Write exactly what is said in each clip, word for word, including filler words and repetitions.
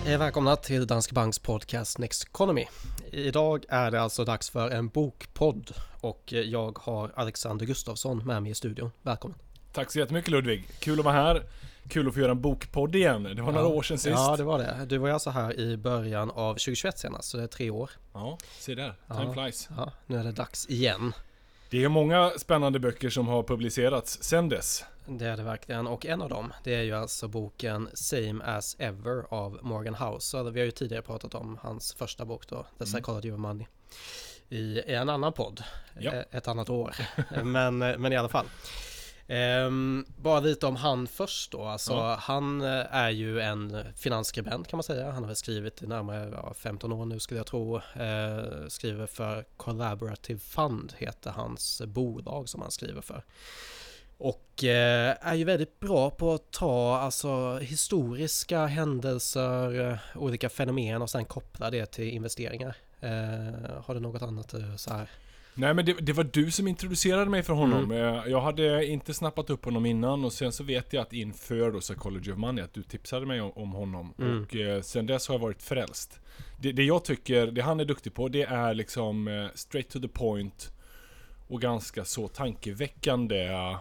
Hej, välkomna till Danske Banks podcast Next Economy. Idag är det alltså dags för en bokpodd och jag har Alexander Gustafsson med mig i studion. Välkommen. Tack så jättemycket Ludvig. Kul att vara här. Kul att få göra en bokpodd igen. Det var ja. några år sedan sist. Ja, det var det. Du var ju alltså här i början av tjugohundratjugoett senast, så det är tre år. Ja, se där. Time ja. flies. Ja, nu är det dags igen. Det är många spännande böcker som har publicerats sedan dess. Det är det verkligen. Och en av dem, det är ju alltså boken Same as Ever av Morgan Housel. Vi har ju tidigare pratat om hans första bok då, The Psychology mm. of Money, i en annan podd, ja. ett annat år. men, men i alla fall. Um, bara lite om han först då. Alltså, ja. Han är ju en finansskribent kan man säga. Han har skrivit i närmare ja, femton år nu skulle jag tro. Uh, skriver för Collaborative Fund heter hans bolag som han skriver för. Och eh, är ju väldigt bra på att ta alltså, historiska händelser, olika fenomen och sen koppla det till investeringar. Eh, har du något annat så här? Nej, men det, det var du som introducerade mig för honom. Mm. Jag hade inte snappat upp honom innan och sen så vet jag att inför då Psychology of Money att du tipsade mig om, om honom. Mm. Och eh, sen dess har jag varit frälst. Det, det jag tycker, det han är duktig på, det är liksom eh, straight to the point och ganska så tankeväckande eh,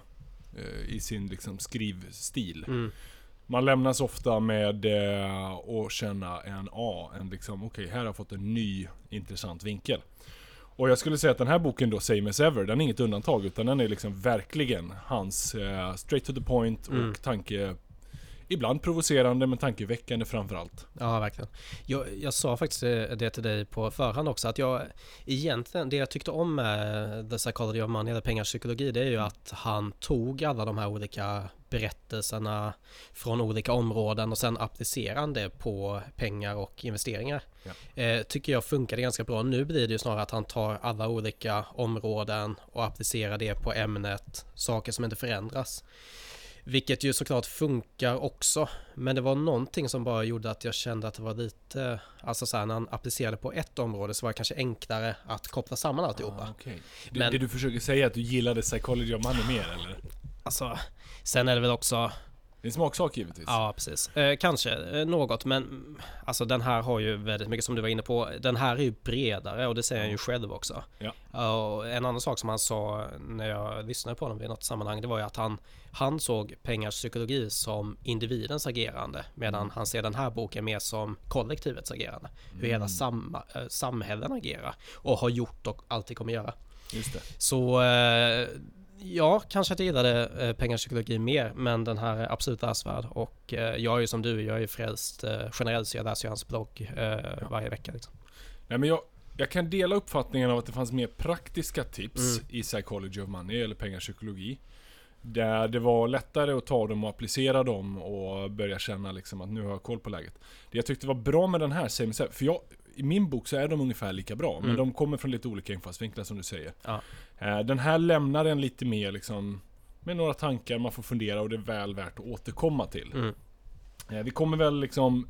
i sin liksom skrivstil. Mm. Man lämnas ofta med eh, att känna en A, en liksom okej, okay, här har jag fått en ny intressant vinkel. Och jag skulle säga att den här boken då, Same as Ever, den är inget undantag utan den är liksom verkligen hans eh, straight to the point och mm. tanke, ibland provocerande men tankeväckande framförallt. Ja, verkligen. Jag, jag sa faktiskt det till dig på förhand också, att jag egentligen, det jag tyckte om med The Psychology of Money, eller pengars psykologi, det är ju att han tog alla de här olika berättelserna från olika områden och sen applicerade det på pengar och investeringar. Ja. Eh, tycker jag funkade ganska bra. Nu blir det ju snarare att han tar alla olika områden och applicerar det på ämnet, saker som inte förändras. Vilket ju såklart funkar också. Men det var någonting som bara gjorde att jag kände att det var lite, alltså så här, när han applicerade på ett område så var det kanske enklare att koppla samman alltihopa. Ah, okay. det, Men, det du försöker säga är att du gillade Psychology of Money mer, eller? Alltså, sen är det väl också... Det är en smaksak givetvis. Ja, precis. Eh, kanske eh, något, men alltså den här har ju väldigt mycket som du var inne på. Den här är ju bredare och det säger han ju själv också. Ja. Och en annan sak som han sa när jag lyssnade på honom i något sammanhang, det var ju att han, han såg pengars psykologi som individens agerande, medan mm. han ser den här boken mer som kollektivets agerande. Hur mm. hela sam, äh, samhällen agerar och har gjort och alltid kommer göra. Just det. Så... Eh, Ja, kanske att jag gillade eh, pengars psykologi mer, men den här är absolut läsvärd och eh, jag är ju som du, jag är ju frälst eh, generellt, så jag läser ju hans blogg eh, ja. varje vecka liksom. Nej, men jag, jag kan dela uppfattningen av att det fanns mer praktiska tips mm. i Psychology of Money eller pengars psykologi, där det var lättare att ta dem och applicera dem och börja känna liksom att nu har jag koll på läget. Det jag tyckte var bra med den här, för jag i min bok så är de ungefär lika bra, mm. men de kommer från lite olika infallsvinklar som du säger. Ja. Den här lämnar en lite mer liksom, med några tankar man får fundera och det är väl värt att återkomma till. Mm. Vi kommer väl liksom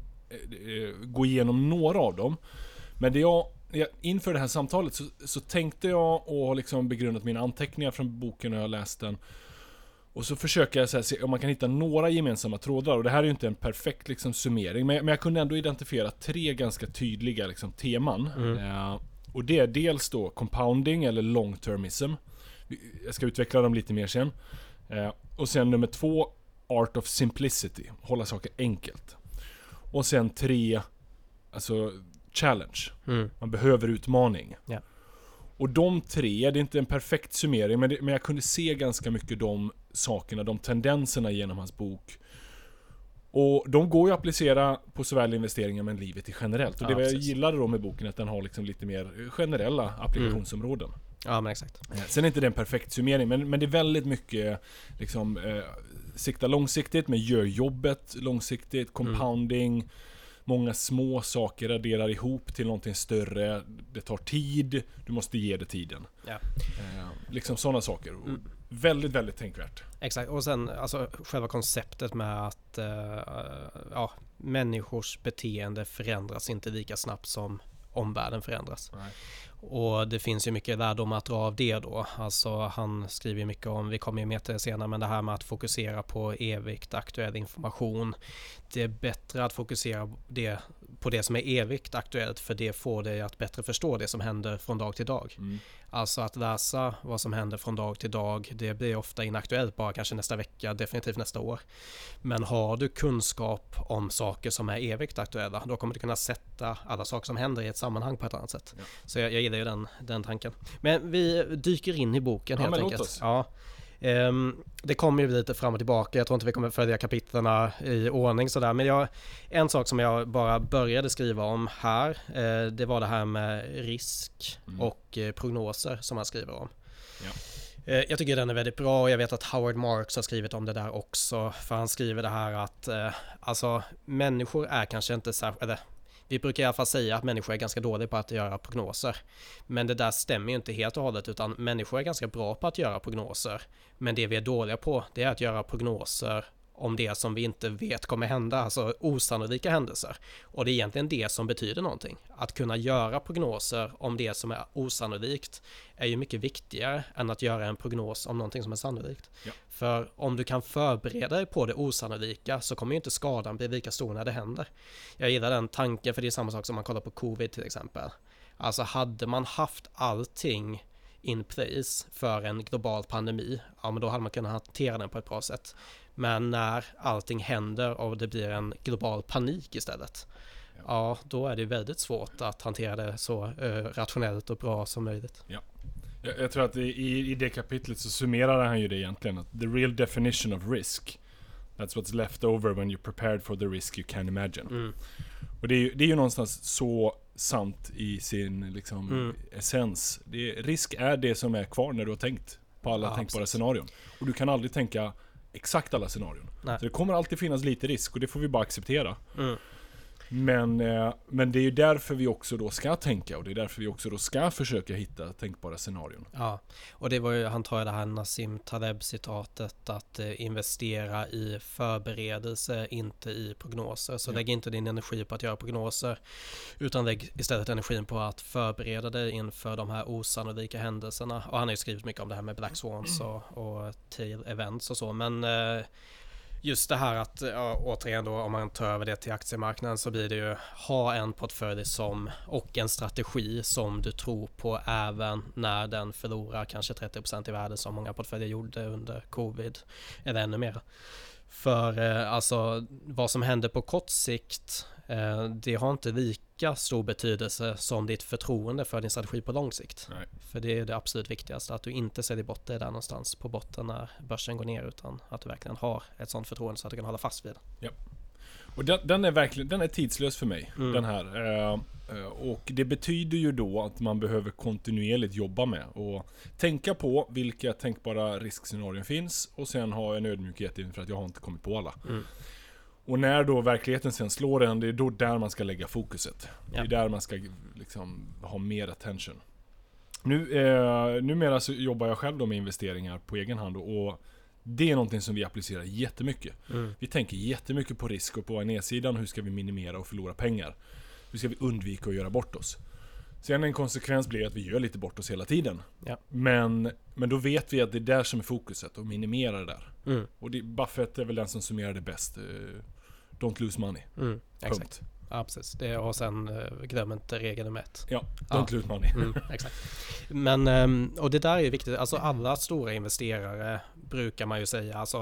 gå igenom några av dem, men det jag, inför det här samtalet så, så tänkte jag och liksom begrundat mina anteckningar från boken när jag läst den. Och så försöker jag så här, se om man kan hitta några gemensamma trådar. Och det här är ju inte en perfekt liksom, summering. Men jag, men jag kunde ändå identifiera tre ganska tydliga liksom, teman. Mm. Eh, och det är dels då compounding eller long-termism. Jag ska utveckla dem lite mer sen. Eh, och sen nummer två, art of simplicity. Hålla saker enkelt. Och sen tre, alltså challenge. Mm. Man behöver utmaning. Yeah. Och de tre, det är inte en perfekt summering, men, det, men jag kunde se ganska mycket de sakerna, de tendenserna genom hans bok. Och de går ju att applicera på såväl investeringar men livet i generellt. Och ja, det jag gillade då med boken är att den har liksom lite mer generella applikationsområden. Mm. Ja, men exakt. Sen är inte det en perfekt summering, men, men det är väldigt mycket liksom, eh, sikta långsiktigt, men gör jobbet långsiktigt, compounding. Mm. Många små saker adderar ihop till någonting större. Det tar tid. Du måste ge det tiden. Ja. Eh, liksom sådana saker. Mm. Väldigt, väldigt tänkvärt. Exakt. Och sen alltså, själva konceptet med att uh, ja, människors beteende förändras inte lika snabbt som omvärlden förändras. Nej. Och det finns ju mycket lärdom att dra av det då. Alltså han skriver mycket om, vi kommer ju med till det senare, men det här med att fokusera på evigt aktuell information. Det är bättre att fokusera det på det som är evigt aktuellt, för det får dig att bättre förstå det som händer från dag till dag. Mm. Alltså att läsa vad som händer från dag till dag, det blir ofta inaktuellt bara kanske nästa vecka, definitivt nästa år. Men har du kunskap om saker som är evigt aktuella, då kommer du kunna sätta alla saker som händer i ett sammanhang på ett annat sätt. Ja. Så jag, jag gillar ju den, den tanken. Men vi dyker in i boken ja, helt men enkelt. Låt oss. Ja. Um, det kommer ju lite fram och tillbaka. Jag tror inte vi kommer följa kapitlerna i ordning sådär. Men jag, en sak som jag bara började skriva om här, eh, det var det här med risk mm. och eh, prognoser som han skriver om. Ja. Eh, jag tycker den är väldigt bra, och jag vet att Howard Marks har skrivit om det där också. För han skriver det här att eh, alltså människor är kanske inte särskilt, eller vi brukar i alla fall säga att människor är ganska dåliga på att göra prognoser. Men det där stämmer ju inte helt och hållet, utan människor är ganska bra på att göra prognoser. Men det vi är dåliga på, det är att göra prognoser om det som vi inte vet kommer hända, alltså osannolika händelser. Och det är egentligen det som betyder någonting. Att kunna göra prognoser om det som är osannolikt är ju mycket viktigare än att göra en prognos om någonting som är sannolikt. Ja. För om du kan förbereda dig på det osannolika så kommer ju inte skadan bli lika stor när det händer. Jag gillar den tanken, för det är samma sak som man kollar på covid till exempel. Alltså hade man haft allting in place för en global pandemi, ja men då hade man kunnat hantera den på ett bra sätt. Men när allting händer och det blir en global panik istället, ja, ja då är det väldigt svårt att hantera det så uh, rationellt och bra som möjligt. Ja. Jag, jag tror att i, i det kapitlet så summerar han ju det egentligen, att the real definition of risk, that's what's left over when you're prepared for the risk you can imagine. Mm. Och det är, ju, det är ju någonstans så sant i sin liksom, mm. essens. Det, risk är det som är kvar när du har tänkt på alla ja, tänkbara precis. Scenarion. Och du kan aldrig tänka exakt alla scenarion. Nej. Så det kommer alltid finnas lite risk, och det får vi bara acceptera. Mm. Men, eh, men det är ju därför vi också då ska tänka, och det är därför vi också då ska försöka hitta tänkbara scenarion. Ja, och det var ju, han tar ju det här Nassim Taleb-citatet att eh, investera i förberedelse, inte i prognoser. Så ja. Lägg inte din energi på att göra prognoser, utan lägg istället energin på att förbereda dig inför de här osannolika händelserna. Och han har ju skrivit mycket om det här med Black Swans och, och tail events och så, men eh, just det här att, ja, återigen då, om man tar över det till aktiemarknaden, så blir det ju ha en portfölj som, och en strategi som du tror på även när den förlorar kanske trettio procent i värde, som många portföljer gjorde under covid eller ännu mer. För eh, alltså vad som händer på kort sikt, eh, det har inte lika stor betydelse som ditt förtroende för din strategi på lång sikt. Nej. För det är det absolut viktigaste, att du inte säljer bort det där någonstans på botten när börsen går ner, utan att du verkligen har ett sånt förtroende så att du kan hålla fast vid det. Ja. Och den, den är verkligen, den är tidslös för mig, mm. den här. Uh, uh, och det betyder ju då att man behöver kontinuerligt jobba med och tänka på vilka tänkbara riskscenarier finns, och sen ha en ödmjukhet inför att jag har inte kommit på alla. Mm. Och när då verkligheten sen slår en, det är då där man ska lägga fokuset. Ja. Det är där man ska liksom ha mer attention. Nu, eh, numera så jobbar jag själv då med investeringar på egen hand, och det är någonting som vi applicerar jättemycket. Mm. Vi tänker jättemycket på risk och på nedsidan, hur ska vi minimera och förlora pengar? Hur ska vi undvika att göra bort oss? Sen en konsekvens blir att vi gör lite bort oss hela tiden. Ja. Men, men då vet vi att det är där som är fokuset, och minimera det där. Mm. Och det, Buffett är väl den som summerar det bäst. Uh, don't lose money. Mm, exakt. Ja, precis. Det, och sen uh, glöm inte regel nummer ett. Ja, don't ja. lose money. Mm, exakt. Men, um, och det där är ju viktigt. Alltså alla stora investerare brukar man ju säga, alltså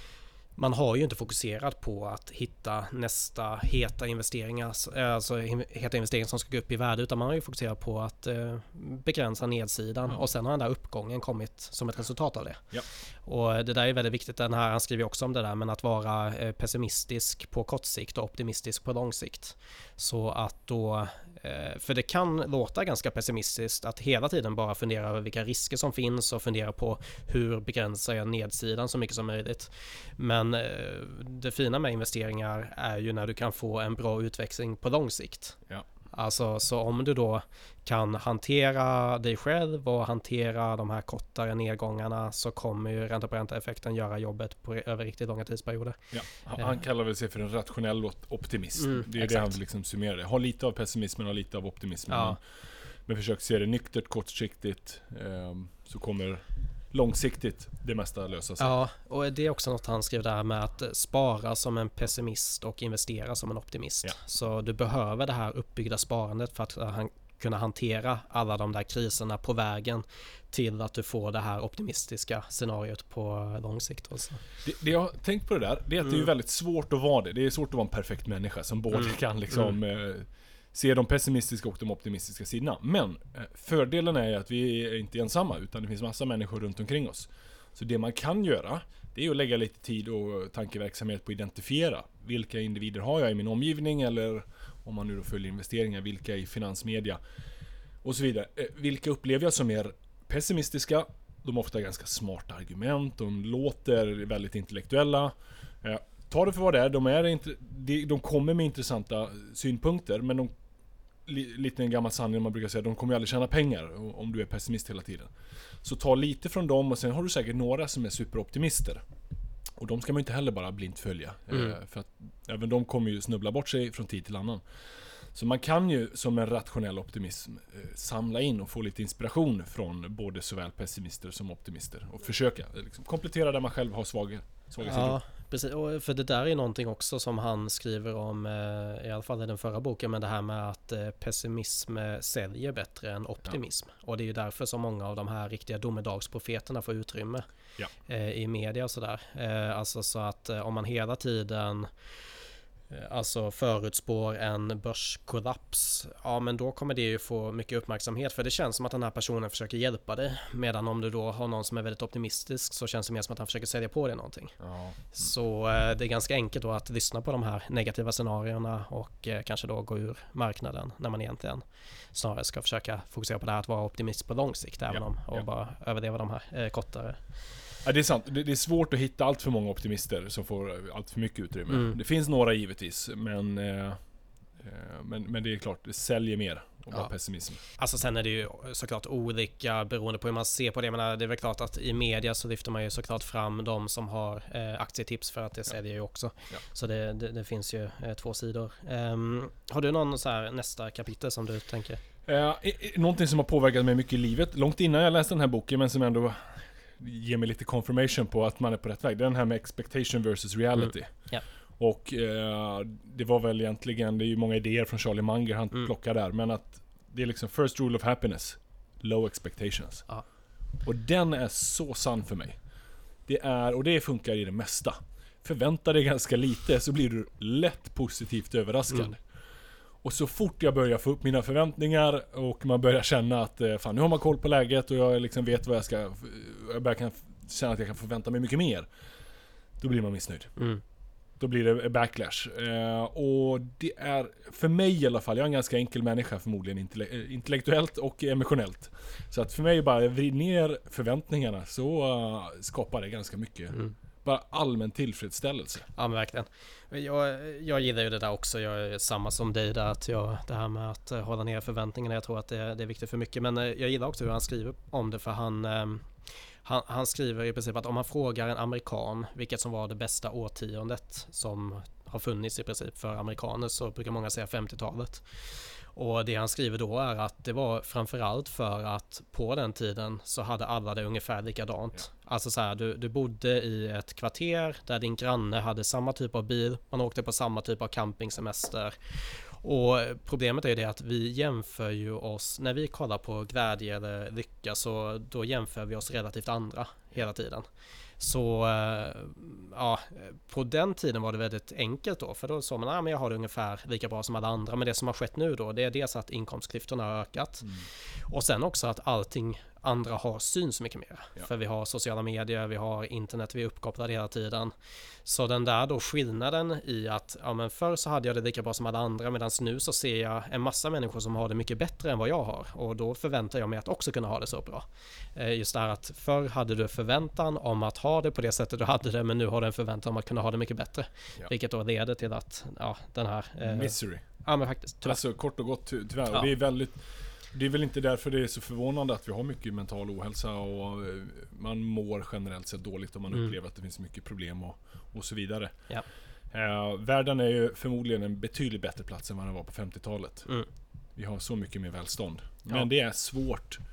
man har ju inte fokuserat på att hitta nästa heta investeringar, alltså heta investeringar som ska gå upp i värde, utan man har ju fokuserat på att eh, begränsa nedsidan, mm. och sen har den där uppgången kommit som ett resultat av det. Ja. Och det där är väldigt viktigt. Den här, han skriver också om det där, men att vara eh, pessimistisk på kort sikt och optimistisk på lång sikt. Så att då, eh, för det kan låta ganska pessimistiskt att hela tiden bara fundera över vilka risker som finns och fundera på hur begränsar jag nedsidan så mycket som möjligt. Men det fina med investeringar är ju när du kan få en bra utväxling på lång sikt. Ja. Alltså, så om du då kan hantera dig själv och hantera de här kortare nedgångarna, så kommer ju ränta på ränta-effekten göra jobbet på över riktigt långa tidsperioder. Ja, han, han kallar väl sig för en rationell optimism. Mm, det är exakt. Det han vill liksom summera det. Ha lite av pessimismen och lite av optimismen. Ja. Men, men försök se det nyktert, kortsiktigt, eh, så kommer långsiktigt det mesta lösa sig. Ja, och det är också något han skriver där med att spara som en pessimist och investera som en optimist. Ja. Så du behöver det här uppbyggda sparandet för att han kunna hantera alla de där kriserna på vägen till att du får det här optimistiska scenariot på lång sikt. Också. Det, det jag har tänkt på det där, det är att mm. det är väldigt svårt att vara det. Det är svårt att vara en perfekt människa som både mm. kan liksom mm. eh, se de pessimistiska och de optimistiska sidorna. Men eh, fördelen är att vi är inte ensamma, utan det finns massa människor runt omkring oss. Så det man kan göra, det är att lägga lite tid och tankeverksamhet på att identifiera vilka individer har jag i min omgivning, eller om man nu då följer investeringar, vilka i finansmedia och så vidare. Eh, vilka upplever jag som är pessimistiska? De har ofta ganska smarta argument, de låter väldigt intellektuella. Eh, ta det för vad det är, de, är inte, de, de kommer med intressanta synpunkter, men de, li, lite en gammal sanning man brukar säga, de kommer ju aldrig tjäna pengar om du är pessimist hela tiden. Så ta lite från dem, och sen har du säkert några som är superoptimister. Och de ska man inte heller bara blint följa. Mm. Eh, för att även de kommer ju snubbla bort sig från tid till annan. Så man kan ju som en rationell optimism eh, samla in och få lite inspiration från både såväl pessimister som optimister. Och försöka liksom, komplettera där man själv har svaga, svaga sidor. Ja, precis. Och för det där är någonting också som han skriver om, eh, i alla fall i den förra boken, men det här med att eh, pessimism säljer bättre än optimism. Ja. Och det är ju därför som många av de här riktiga domedagsprofeterna får utrymme ja. eh, i media och sådär. Eh, alltså så att eh, om man hela tiden alltså förutspår en börskollaps, ja men då kommer det ju få mycket uppmärksamhet, för det känns som att den här personen försöker hjälpa dig, medan om du då har någon som är väldigt optimistisk så känns det mer som att han försöker sälja på dig någonting. Ja. Mm. Så eh, det är ganska enkelt då att lyssna på de här negativa scenarierna och eh, kanske då gå ur marknaden, när man egentligen snarare ska försöka fokusera på det här att vara optimist på lång sikt, även ja. om och ja. bara överleva de här eh, kortare. Ja, det är sant. Det är svårt att hitta allt för många optimister som får allt för mycket utrymme. Mm. Det finns några givetvis, men, eh, men, men det är klart, det säljer mer att vara ja. pessimism. Alltså sen är det ju såklart olika beroende på hur man ser på det. Men det är väl klart att i media så lyfter man ju såklart fram de som har eh, aktietips, för att det säljer ju också. Ja. Så det, det, det finns ju eh, två sidor. Um, har du någon så här nästa kapitel som du tänker? Eh, någonting som har påverkat mig mycket i livet, långt innan jag läste den här boken, men som ändå ger mig lite confirmation på att man är på rätt väg. Det är den här med expectation versus reality. Mm. Yeah. Och eh, det var väl egentligen, det är ju många idéer från Charlie Munger han mm. plockar där, men att det är liksom first rule of happiness, low expectations. Ah. Och den är så sann för mig. Det är, och det funkar i det mesta. Förvänta dig ganska lite så blir du lätt positivt överraskad. Mm. Och så fort jag börjar få upp mina förväntningar och man börjar känna att fan, nu har man koll på läget och jag liksom vet vad jag ska, jag börjar kan känna att jag kan förvänta mig mycket mer, då blir man missnöjd. Mm. Då blir det backlash. Eh, och det är, för mig i alla fall, jag är en ganska enkel människa förmodligen, intelle- intellektuellt och emotionellt. Så att för mig bara vrid ner förväntningarna, så uh, skapar det ganska mycket. Mm. Bara allmän tillfredsställelse. Ja, men verkligen. Jag, jag gillar ju det där också. Jag är samma som dig där, att jag, det här med att hålla ner förväntningarna, jag tror att det, det är viktigt för mycket. Men jag gillar också hur han skriver om det, för han, han, han skriver i princip att om man frågar en amerikan vilket som var det bästa årtiondet som har funnits i princip för amerikaner, så brukar många säga femtiotalet. Och det han skriver då är att det var framförallt för att på den tiden så hade alla det ungefär likadant. Ja. Alltså så här, du, du bodde i ett kvarter där din granne hade samma typ av bil, man åkte på samma typ av campingsemester. Och problemet är ju det att vi jämför ju oss, när vi kollar på glädje eller lycka, så då jämför vi oss relativt andra hela tiden. Så ja, på den tiden var det väldigt enkelt då, för då sa man att ah, jag har det ungefär lika bra som alla andra. Men det som har skett nu då, det är dels att inkomstklyftorna har ökat mm. och sen också att allting andra har syns mycket mer. Ja. För vi har sociala medier, vi har internet, vi är uppkopplade hela tiden. Så den där då skillnaden i att ja, men förr så hade jag det lika bra som alla andra, medan nu så ser jag en massa människor som har det mycket bättre än vad jag har, och då förväntar jag mig att också kunna ha det så bra. Just det här att förr hade du förväntan om att ha det på det sättet du hade det, men nu har du en förväntan om att kunna ha det mycket bättre. Ja. Vilket då leder till att ja, den här eh, misery. Ja, men faktiskt tyvärr. Alltså kort och gott ty- tyvärr. Ja. Och det är väldigt, det är väl inte därför det är så förvånande att vi har mycket mental ohälsa, och man mår generellt sett dåligt om man mm. upplever att det finns mycket problem och, och så vidare. Ja. Eh, världen är ju förmodligen en betydligt bättre plats än vad den var på femtiotalet. Mm. Vi har så mycket mer välstånd. Men ja. det är svårt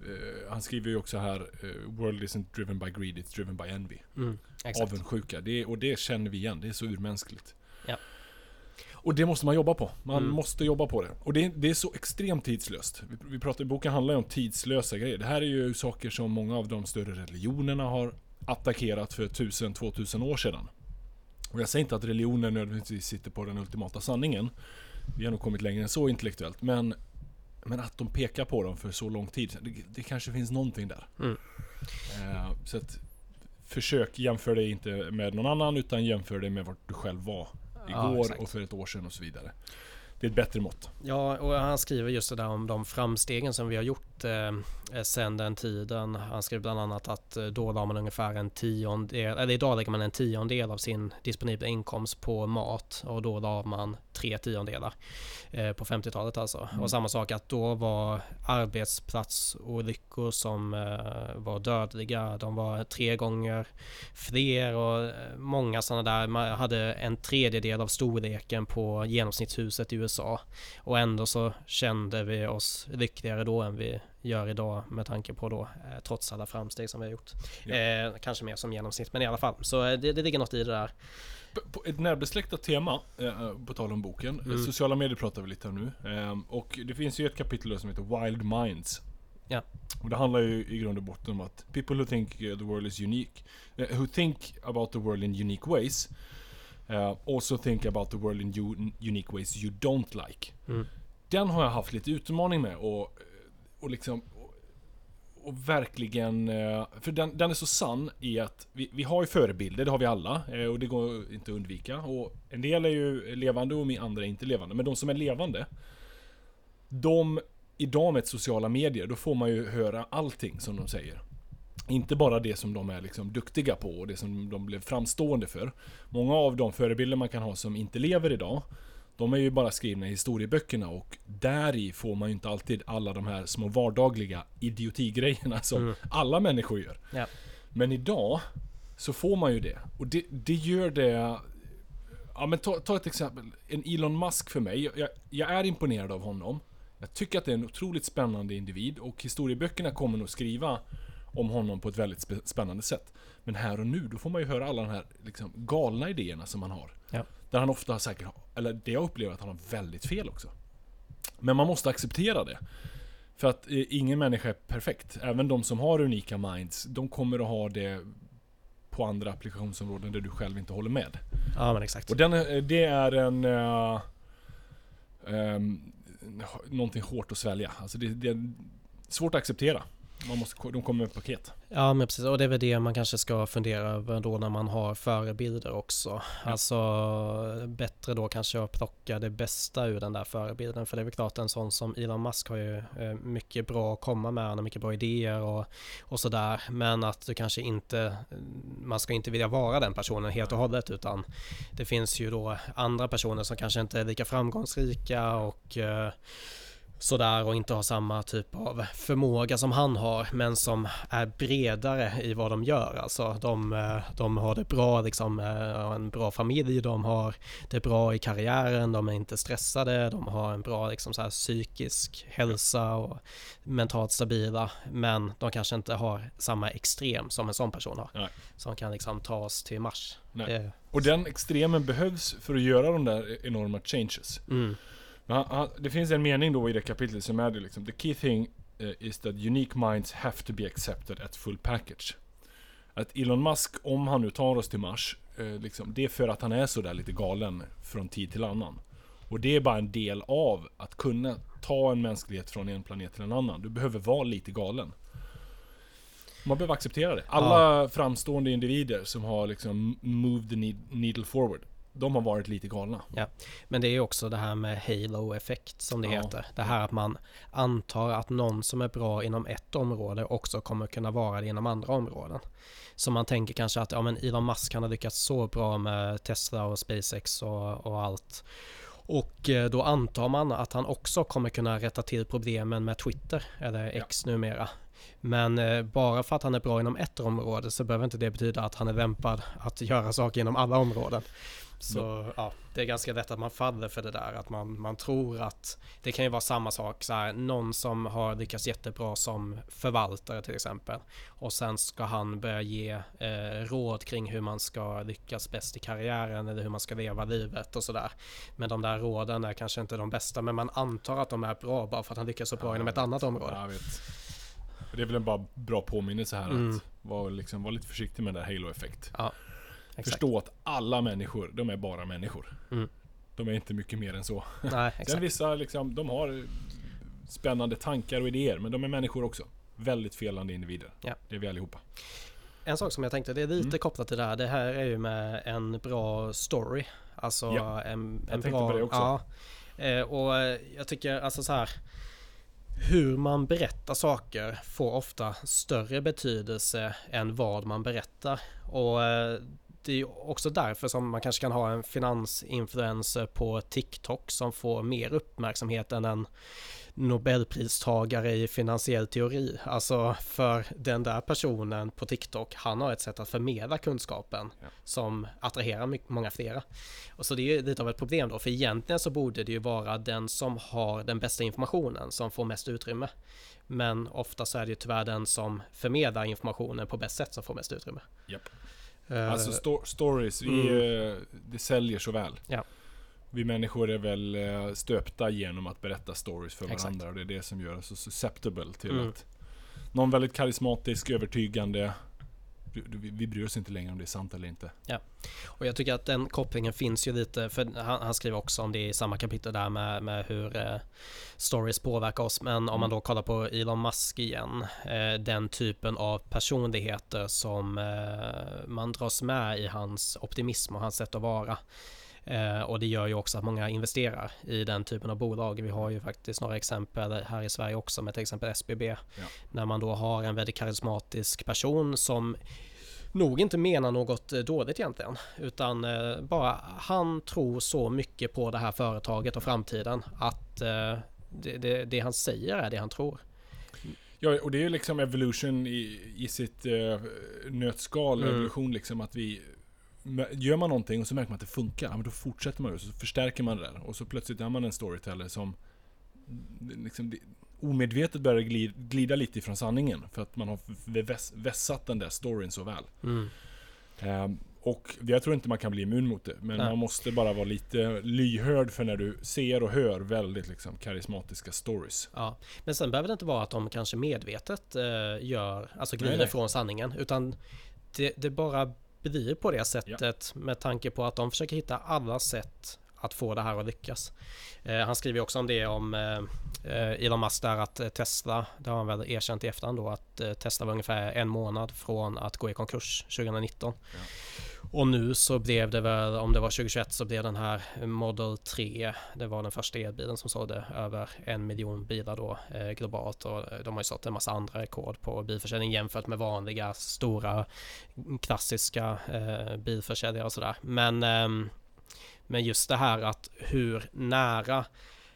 uh, han skriver ju också här uh, world isn't driven by greed, it's driven by envy. Mm, exakt. Avundsjuka. Det, och det känner vi igen. Det är så urmänskligt. Ja. Och det måste man jobba på. Man Mm. måste jobba på det. Och det, det är så extremt tidslöst. Vi, vi pratar, boken handlar ju om tidslösa grejer. Det här är ju saker som många av de större religionerna har attackerat för tusen, tvåtusen år sedan. Och jag säger inte att religionen nödvändigtvis sitter på den ultimata sanningen. Vi har nog kommit längre än så intellektuellt. Men, men att de pekar på dem för så lång tid. Det, det kanske finns någonting där. Mm. Eh, så att försök jämföra det inte med någon annan, utan jämför det med vart du själv var igår Ja, och för ett år sedan och så vidare. Det är ett bättre mått. Ja, och han skriver just det där om de framstegen som vi har gjort eh, sedan den tiden. Han skriver bland annat att eh, då la man ungefär en tiondel, eller idag lägger man en tiondel av sin disponibla inkomst på mat, och då la man tre tiondelar eh, på femtiotalet alltså. Mm. Och samma sak att då var arbetsplatsolyckor som eh, var dödliga, de var tre gånger fler, och eh, många sådana där, man hade en tredjedel av storleken på genomsnittshuset i U S A, och ändå så kände vi oss lyckligare då än vi gör idag, med tanke på då eh, trots alla framsteg som vi har gjort. Ja. Eh, kanske mer som genomsnitt, men i alla fall. Så eh, det, det ligger något i det där. På ett närbesläktat tema, eh, på tal om boken. Mm. Sociala medier pratar vi lite om nu. Eh, och det finns ju ett kapitel som heter Wild Minds. Ja. Och det handlar ju i grund och botten om att people who think the world is unique, uh, who think about the world in unique ways, uh, also think about the world in u- unique ways you don't like. Mm. Den har jag haft lite utmaning med, och, och liksom och, och verkligen, för den, den är så sann i att vi, vi har ju förebilder, det har vi alla, och det går inte att undvika, och en del är ju levande och andra är inte levande, men de som är levande, de idag med sociala medier, då får man ju höra allting som de säger. Inte bara det som de är liksom duktiga på och det som de blev framstående för. Många av de förebilder man kan ha som inte lever idag, de är ju bara skrivna i historieböckerna, och där i får man ju inte alltid alla de här små vardagliga idiotigrejerna som mm. alla människor gör. Ja. Men idag så får man ju det. Och det, det gör det. Ja, men ta, ta ett exempel. En Elon Musk för mig. Jag, jag är imponerad av honom. Jag tycker att det är en otroligt spännande individ, och historieböckerna kommer nog skriva om honom på ett väldigt sp- spännande sätt. Men här och nu, då får man ju höra alla de här liksom galna idéerna som han har. Ja. Där han ofta säkert, eller det jag upplever att han har väldigt fel också. Men man måste acceptera det. För att eh, ingen människa är perfekt. Även de som har unika minds, de kommer att ha det på andra applikationsområden där du själv inte håller med. Ja, men exakt. Och den, det är en uh, um, någonting hårt att svälja. Alltså det, det är svårt att acceptera. Man måste, de kommer med ett paket. Ja, men precis. Och det är väl det man kanske ska fundera över då när man har förebilder också. Ja. Alltså bättre då kanske att plocka det bästa ur den där förebilden. För det är väl klart, en sån som Elon Musk har ju mycket bra att komma med. Han har mycket bra idéer och, och sådär. Men att du kanske inte, man ska inte vilja vara den personen helt och hållet, utan det finns ju då andra personer som kanske inte är lika framgångsrika och sådär, och inte har samma typ av förmåga som han har, men som är bredare i vad de gör. Alltså de, de har det bra, liksom, en bra familj, de har det bra i karriären, de är inte stressade, de har en bra liksom, så här, psykisk hälsa och mentalt stabila, men de kanske inte har samma extrem som en sån person har. Nej. Som kan liksom ta oss till Mars. Det... Och den extremen behövs för att göra de där enorma changes. Mm. Men han, det finns en mening då i det kapitlet som är det liksom: the key thing uh, is that unique minds have to be accepted at full package. Att Elon Musk, om han nu tar oss till Mars, uh, liksom, det är för att han är så där lite galen från tid till annan. Och det är bara en del av att kunna ta en mänsklighet från en planet till en annan. Du behöver vara lite galen. Man behöver acceptera det. Alla ja. framstående individer som har liksom moved the needle forward, de har varit lite galna. Ja, men det är också det här med halo-effekt som det ja. heter. Det här att man antar att någon som är bra inom ett område också kommer kunna vara det inom andra områden. Så man tänker kanske att ja, men Elon Musk kan ha lyckats så bra med Tesla och SpaceX och, och allt. Och då antar man att han också kommer kunna rätta till problemen med Twitter, eller X ja. numera. Men eh, bara för att han är bra inom ett område så behöver inte det betyda att han är lämpad att göra saker inom alla områden. Så ja, det är ganska lätt att man faller för det där, att man, man tror att det kan ju vara samma sak, så här, någon som har lyckats jättebra som förvaltare till exempel, och sen ska han börja ge eh, råd kring hur man ska lyckas bäst i karriären eller hur man ska leva livet och sådär. Men de där råden är kanske inte de bästa, men man antar att de är bra bara för att han lyckas så bra ja, inom ett annat område. Jag vet. Det är väl en bara bra påminnelse här mm. att vara, liksom, vara lite försiktig med den där halo-effekt. Ja. Exakt. Förstå att alla människor, de är bara människor. Mm. De är inte mycket mer än så. Nej, exakt. Sen vissa liksom, de har spännande tankar och idéer, men de är människor också. Väldigt felande individer. Ja. Det är vi allihopa. En sak som jag tänkte, det är lite mm. kopplat till det här. Det här är ju med en bra story. Alltså ja. en, en jag tänkte bra... på det också. Ja. Och jag tycker alltså så här, hur man berättar saker får ofta större betydelse än vad man berättar. Och det är också därför som man kanske kan ha en finansinfluencer på TikTok som får mer uppmärksamhet än en Nobelpristagare i finansiell teori. Alltså för den där personen på TikTok, han har ett sätt att förmedla kunskapen ja. som attraherar mycket, många flera. Och så det är ju lite av ett problem då, för egentligen så borde det ju vara den som har den bästa informationen som får mest utrymme. Men ofta så är det ju tyvärr den som förmedlar informationen på bäst sätt som får mest utrymme. Yep. Uh, alltså sto- stories, vi, mm. det säljer så väl. Ja. Vi människor är väl stöpta genom att berätta stories för Exakt. varandra. Och det är det som gör oss så susceptible till mm. att någon väldigt karismatisk, övertygande, vi, vi bryr oss inte längre om det är sant eller inte. Ja, och jag tycker att den kopplingen finns ju lite, för han, han skriver också om det i samma kapitel där med, med hur eh, stories påverkar oss. Men om man då kollar på Elon Musk igen, eh, den typen av personligheter som eh, man dras med i hans optimism och hans sätt att vara. Eh, och det gör ju också att många investerar i den typen av bolag. Vi har ju faktiskt några exempel här i Sverige också, med till exempel S B B. Ja. När man då har en väldigt karismatisk person som nog inte menar något dåligt egentligen, utan eh, bara han tror så mycket på det här företaget och framtiden att eh, det, det, det han säger är det han tror. Ja, och det är ju liksom evolution i, i sitt eh, nötskal, mm. evolution liksom, att vi gör man någonting och så märker man att det funkar, ja, men då fortsätter man och så förstärker man det där, och så plötsligt har man en storyteller som liksom omedvetet börjar glida, glida lite ifrån sanningen för att man har väss, vässat den där storyn så väl. Mm. Um, och jag tror inte man kan bli immun mot det, men Nej. man måste bara vara lite lyhörd för när du ser och hör väldigt liksom karismatiska stories. Ja, men sen behöver det inte vara att de kanske medvetet eh, gör, alltså glider nej, nej. från sanningen, utan det, det bara blir på det sättet, ja. med tanke på att de försöker hitta alla sätt att få det här att lyckas. Eh, han skriver också om det om eh, Elon Musk där, att eh, Tesla, det har han väl erkänt i efterhand då, att eh, Tesla var ungefär en månad från att gå i konkurs tjugonitton. Ja. Och nu så blev det väl, om det var tjugohundratjugoett, så blev den här Model tre, det var den första elbilen som sålde över en miljon bilar då eh, globalt, och de har ju sålt en massa andra rekord på bilförsäljning jämfört med vanliga stora klassiska eh, bilförsäljare och sådär. Men eh, Men just det här att hur nära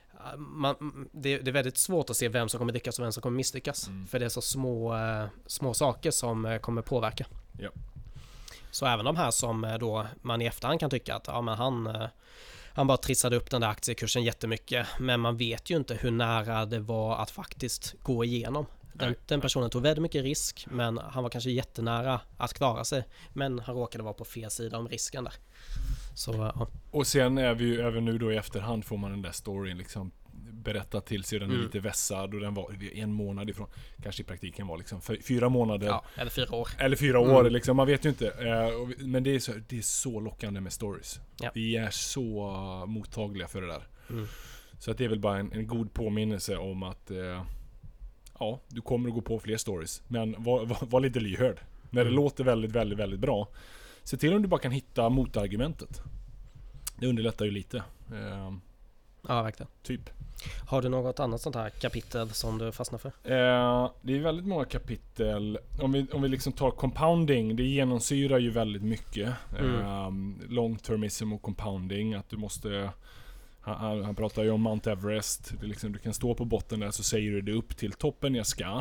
man, det, det är väldigt svårt att se vem som kommer lyckas och vem som kommer misslyckas. Mm. För det är så små, små saker som kommer påverka. Ja. Så även de här som då man i efterhand kan tycka att ja, men han, han bara trissade upp den där aktiekursen jättemycket. Men man vet ju inte hur nära det var att faktiskt gå igenom. Den, den personen tog väldigt mycket risk, men han var kanske jättenära att klara sig. Men han råkade vara på fel sida om risken där. Så, ja. Och sen är vi ju även nu då i efterhand får man den där storyn liksom berättat till sig, den är mm. lite vässad, och den var en månad ifrån, kanske i praktiken var liksom fyra månader. Ja, eller fyra år. Eller fyra år, mm. liksom, man vet ju inte. Men det är så, det är så lockande med stories. Ja. Vi är så mottagliga för det där. Mm. Så att det är väl bara en, en god påminnelse om att eh, ja, du kommer att gå på fler stories. Men var, var, var lite lyhörd. När det mm. låter väldigt, väldigt, väldigt bra, se till om du bara kan hitta motargumentet. Det underlättar ju lite. Eh, ja, verkligen. Typ. Har du något annat sånt här kapitel som du fastnar för? Eh, det är väldigt många kapitel. Om vi, om vi liksom tar compounding, det genomsyrar ju väldigt mycket. Mm. Eh, long-termism och compounding. Att du måste... Han, han pratar ju om Mount Everest. Det liksom, du kan stå på botten där, så säger du det upp till toppen jag ska.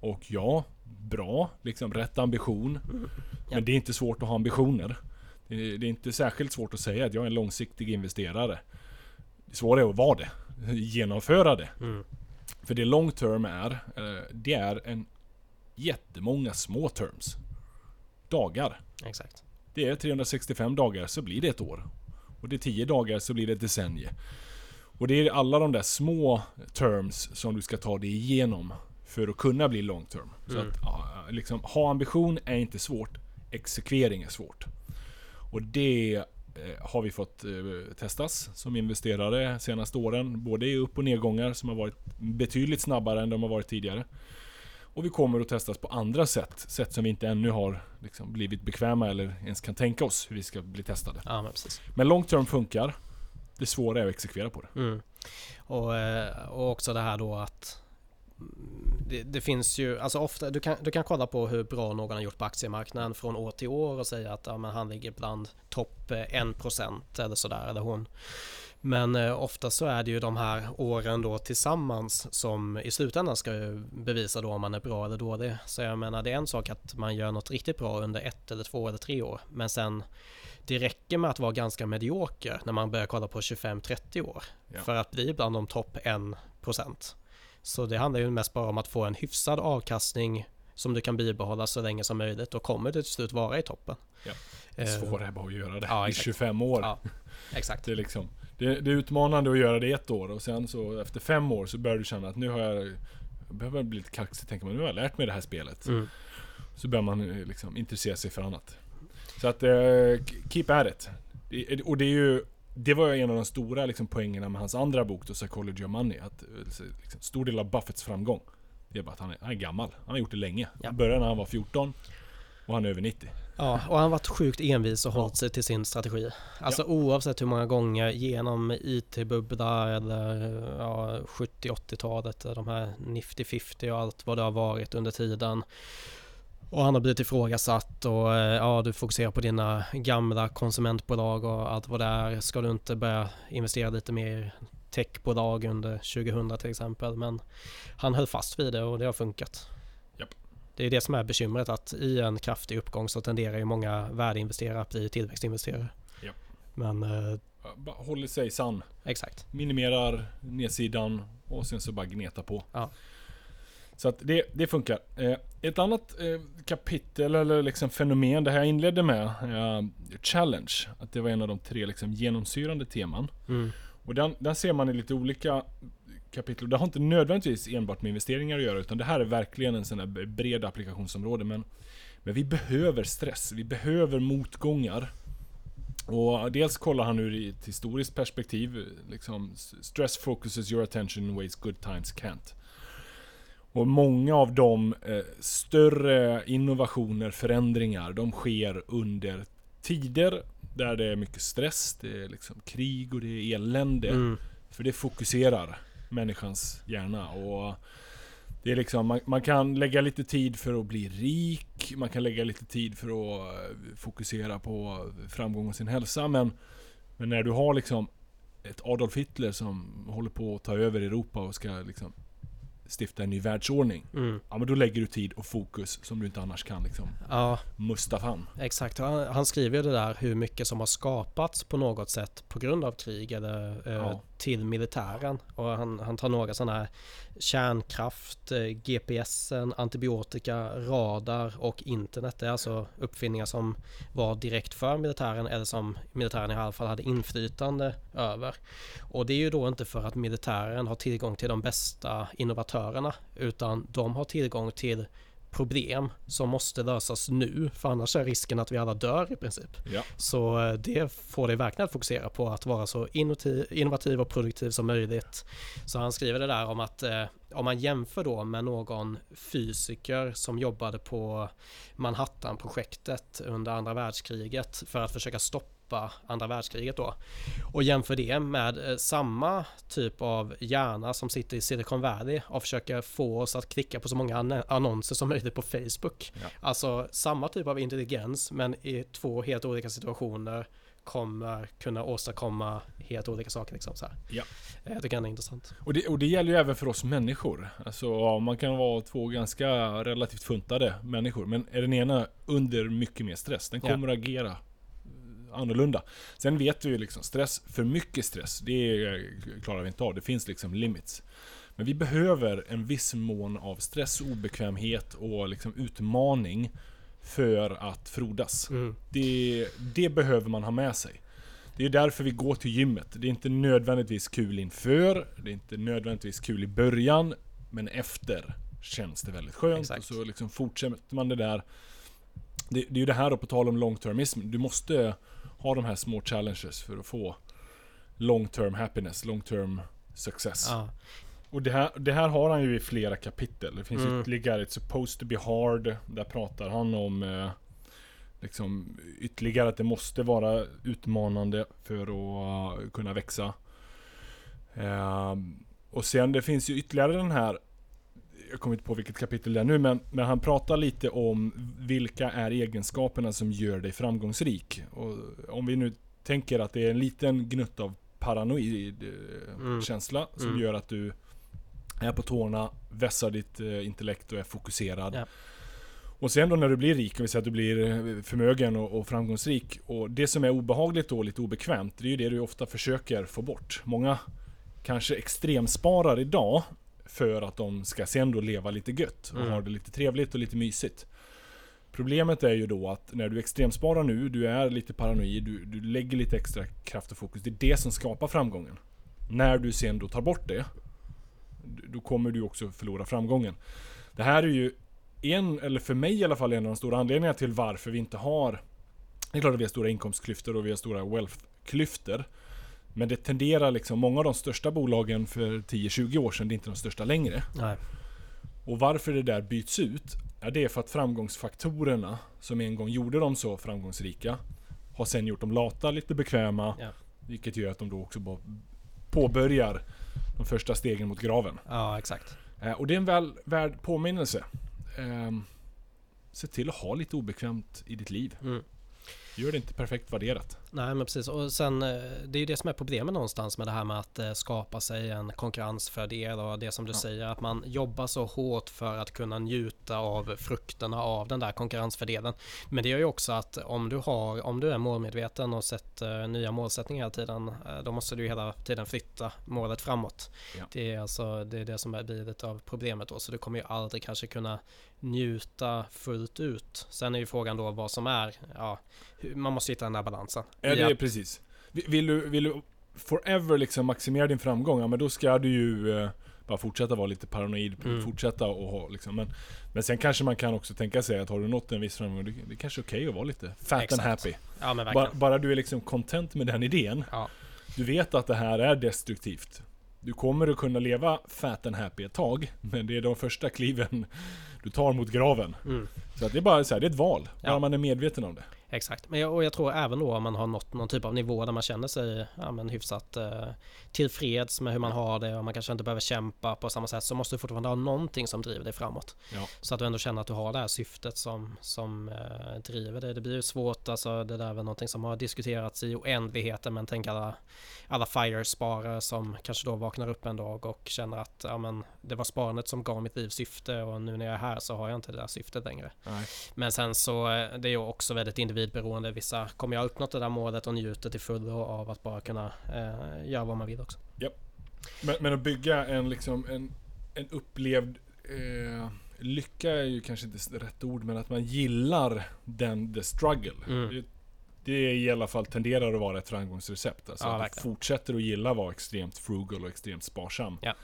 Och ja, bra, liksom rätt ambition. Mm. Ja. Men det är inte svårt att ha ambitioner. Det är, det är inte särskilt svårt att säga att jag är en långsiktig investerare. Det svåra är att vara det. Genomföra det. Mm. För det long term är, det är en jättemånga små terms. Dagar. Exakt. Det är trehundrasextiofem dagar så blir det ett år. Och det är tio dagar så blir det ett decennie. Och det är alla de där små terms som du ska ta dig igenom för att kunna bli long term. Så Mm. att ja, liksom, ha ambition är inte svårt. Exekvering är svårt. Och det eh, har vi fått eh, testas som investerare senaste åren. Både i upp- och nedgångar som har varit betydligt snabbare än de har varit tidigare. Och vi kommer att testas på andra sätt. Sätt som vi inte ännu har liksom blivit bekväma eller ens kan tänka oss hur vi ska bli testade. Ja, men precis. Men long term funkar. Det svåra är att exekvera på det. Mm. Och, eh, och också det här då att det, det finns ju, alltså ofta, du kan, du kan kolla på hur bra någon har gjort på aktiemarknaden från år till år och säga att ja, men han ligger bland topp en procent eller sådär, eller hon. Men eh, ofta så är det ju de här åren då tillsammans som i slutändan ska bevisa då om man är bra eller dålig. Så jag menar, det är en sak att man gör något riktigt bra under ett eller två eller tre år, men sen det räcker med att vara ganska medioker när man börjar kolla på tjugofem till trettio år Ja. för att bli bland de topp en procent. Så det handlar ju mest bara om att få en hyfsad avkastning som du kan bibehålla så länge som möjligt. Då kommer du till slut vara i toppen. Ja. Det svåra är bara att göra det ja, i exakt. tjugofem år. Ja, exakt. Det är liksom det, det är utmanande att göra det ett år och sen så efter fem år så börjar du känna att nu har jag, jag behöver bli lite kaxig, tänker man, nu har jag lärt mig det här spelet. Mm. Så börjar man eh, liksom intressera sig för annat. Så att eh, keep at it. Det, och det är ju det var ju en av de stora liksom, poängerna med hans andra bok då, Psychology of Money, att liksom, stor del av Buffetts framgång det är bara att han är, han är gammal. Han har gjort det länge. Ja. Han började när han var fjorton och han är över nittio. Ja, och han har varit sjukt envis och hållit sig till sin strategi. Alltså ja. Oavsett hur många gånger genom I T-bubbla eller ja, sjuttio-åttiotalet, de här nifty fifty och allt vad det har varit under tiden. Och han har blivit ifrågasatt och ja, du fokuserar på dina gamla konsumentbolag och allt vad det är. Ska du inte börja investera lite mer i techbolag under tjugohundra till exempel? Men han höll fast vid det och det har funkat. Japp. Det är det som är bekymret, att i en kraftig uppgång så tenderar ju många värdeinvesterare att bli tillväxtinvesterare. Japp. Men eh, bara håller sig sann. Exakt. Minimerar nedsidan och sen så bara gneta på. Ja. Så att det, det funkar. Eh, ett annat eh, kapitel eller liksom fenomen, det här jag inledde med, eh, challenge, att det var en av de tre liksom genomsyrande teman. Mm. Och den, den ser man i lite olika kapitel. Det har inte nödvändigtvis enbart med investeringar att göra, utan det här är verkligen en sån här bred applikationsområde. Men, men vi behöver stress, vi behöver motgångar. Och dels kollar han ur ett historiskt perspektiv, liksom, stress focuses your attention in ways good times can't. Och många av de eh, större innovationer, förändringar, de sker under tider där det är mycket stress, det är liksom krig och det är elände. Mm. För det fokuserar människans hjärna. Och det är liksom, man, man kan lägga lite tid för att bli rik, man kan lägga lite tid för att fokusera på framgång och sin hälsa. Men, men när du har liksom ett Adolf Hitler som håller på att ta över Europa och ska liksom stifta en ny världsordning. Mm. Ja, men då lägger du tid och fokus som du inte annars kan liksom Ja, musta fram. exakt. Han, han skriver ju det där hur mycket som har skapats på något sätt på grund av krig eller eh, Ja. till militären. Och han, han tar några sådana här kärnkraft, eh, G P S-en, antibiotika, radar och internet. Det är alltså uppfinningar som var direkt för militären eller som militären i alla fall hade inflytande över. Och det är ju då inte för att militären har tillgång till de bästa innovatörerna, utan de har tillgång till problem som måste lösas nu, för annars är risken att vi alla dör i princip. Ja. Så eh, det får dig verkligen att fokusera på att vara så innovativ, innovativ och produktiv som möjligt. Så han skriver det där om att eh, om man jämför då med någon fysiker som jobbade på Manhattan-projektet under andra världskriget för att försöka stoppa andra världskriget då, och jämför det med eh, samma typ av hjärna som sitter i Silicon Valley och försöker få oss att klicka på så många an- annonser som möjligt på Facebook. Ja. Alltså samma typ av intelligens, men i två helt olika situationer kommer kunna åstadkomma helt olika saker liksom så här. Ja. Jag tycker det är intressant. Och det, och det gäller ju även för oss människor. Alltså ja, man kan vara två ganska relativt funtade människor, men är den ena under mycket mer stress, den kommer ja. att agera annorlunda. Sen vet vi ju liksom, stress, för mycket stress, det klarar vi inte av. Det finns liksom limits. Men vi behöver en viss mån av stress, obekvämhet och liksom utmaning för att frodas. Mm. Det, det behöver man ha med sig. Det är därför vi går till gymmet. Det är inte nödvändigtvis kul inför, det är inte nödvändigtvis kul i början, men efter känns det väldigt skönt. Exakt. Och så liksom fortsätter man det där. Det, det är ju det här då, på tal om long-termism. Du måste ha de här små challenges för att få long-term happiness, long-term success. Ja. Och det här, det här har han ju i flera kapitel. Det finns mm. ytterligare, It's supposed to be hard. Där pratar han om eh, liksom ytterligare att det måste vara utmanande för att uh, kunna växa. Uh, och sen det finns ju ytterligare den här, jag kommer inte på vilket kapitel det är nu, men, men han pratar lite om vilka är egenskaperna som gör dig framgångsrik. Och om vi nu tänker att det är en liten gnutt av paranoid mm. känsla som mm. gör att du är på tårna, vässar ditt eh, intellekt och är fokuserad. Ja. Och sen då när du blir rik, och vi säger att du blir förmögen och, och framgångsrik, och det som är obehagligt och lite obekvämt, det är ju det du ofta försöker få bort. Många kanske extremsparar idag för att de ska sen då leva lite gött och mm. ha det lite trevligt och lite mysigt. Problemet är ju då att när du extremsparar nu, du är lite paranoid, du, du lägger lite extra kraft och fokus, det är det som skapar framgången. När du sen då tar bort det, då kommer du också förlora framgången. Det här är ju en, eller för mig i alla fall, en av de stora anledningarna till varför vi inte har, det är klart att vi har stora inkomstklyftor och vi har stora wealth-klyftor, men det tenderar liksom, många av de största bolagen för tio till tjugo år sedan, det är inte de största längre. Nej. Och varför det där byts ut, ja, det är för att framgångsfaktorerna som en gång gjorde dem så framgångsrika har sen gjort dem lata, lite bekväma, ja. Vilket gör att de då också påbörjar de första stegen mot graven. Ja, exakt. Eh, och det är en väl värd påminnelse. Eh, se till att ha lite obekvämt i ditt liv. Mm. Gör det inte perfekt värderat. Nej, men precis. Och sen, det är ju det som är problemet någonstans med det här med att skapa sig en konkurrensfördel, och det som du ja. säger, att man jobbar så hårt för att kunna njuta av frukterna av den där konkurrensfördelen. Men det gör ju också att om du har, om du är målmedveten och sätter nya målsättningar hela tiden, då måste du ju hela tiden flytta målet framåt. Ja. Det är alltså det är det som är bidet av problemet då, så du kommer ju aldrig kanske kunna njuta fullt ut. Sen är ju frågan då vad som är, ja, man måste hitta den där balansen. Ja, det är precis. Vill du, vill du forever liksom maximera din framgång, ja, men då ska du ju eh, bara fortsätta vara lite paranoid, mm. fortsätta och ha liksom, men, men sen kanske man kan också tänka sig att har du nått en viss framgång, det, det är kanske okej okay att vara lite fat Exakt. and happy. Ja, men bara, bara du är liksom content med den idén. Ja. Du vet att det här är destruktivt. Du kommer att kunna leva fat and happy ett tag, men det är de första kliven du tar mot graven. Mm. Så att det är bara så här, det är ett val, bara ja. man är medveten om det. Exakt, men jag, och jag tror även då om man har nått någon typ av nivå där man känner sig ja, men hyfsat eh, tillfreds med hur man har det, och man kanske inte behöver kämpa på samma sätt, så måste du fortfarande ha någonting som driver dig framåt. Ja. Så att du ändå känner att du har det här syftet som, som eh, driver dig. Det blir ju svårt, alltså det där är väl någonting som har diskuterats i oändligheten, men tänk alla, alla FIRE-sparare som kanske då vaknar upp en dag och känner att ja, men, det var sparandet som gav mitt liv syfte, och nu när jag är här så har jag inte det där syftet längre. Nej. Men sen så det är ju också väldigt individberoende. Vissa kommer jag uppnått det där målet och njuter till fullo av att bara kunna eh, göra vad man vill också. Ja. Men, men att bygga en, liksom, en, en upplevd eh, lycka är ju kanske inte rätt ord, men att man gillar den, the struggle. Mm. Det, det i alla fall tenderar att vara ett framgångsrecept. Alltså ja, att du fortsätter att gilla att vara extremt frugal och extremt sparsam. Ja.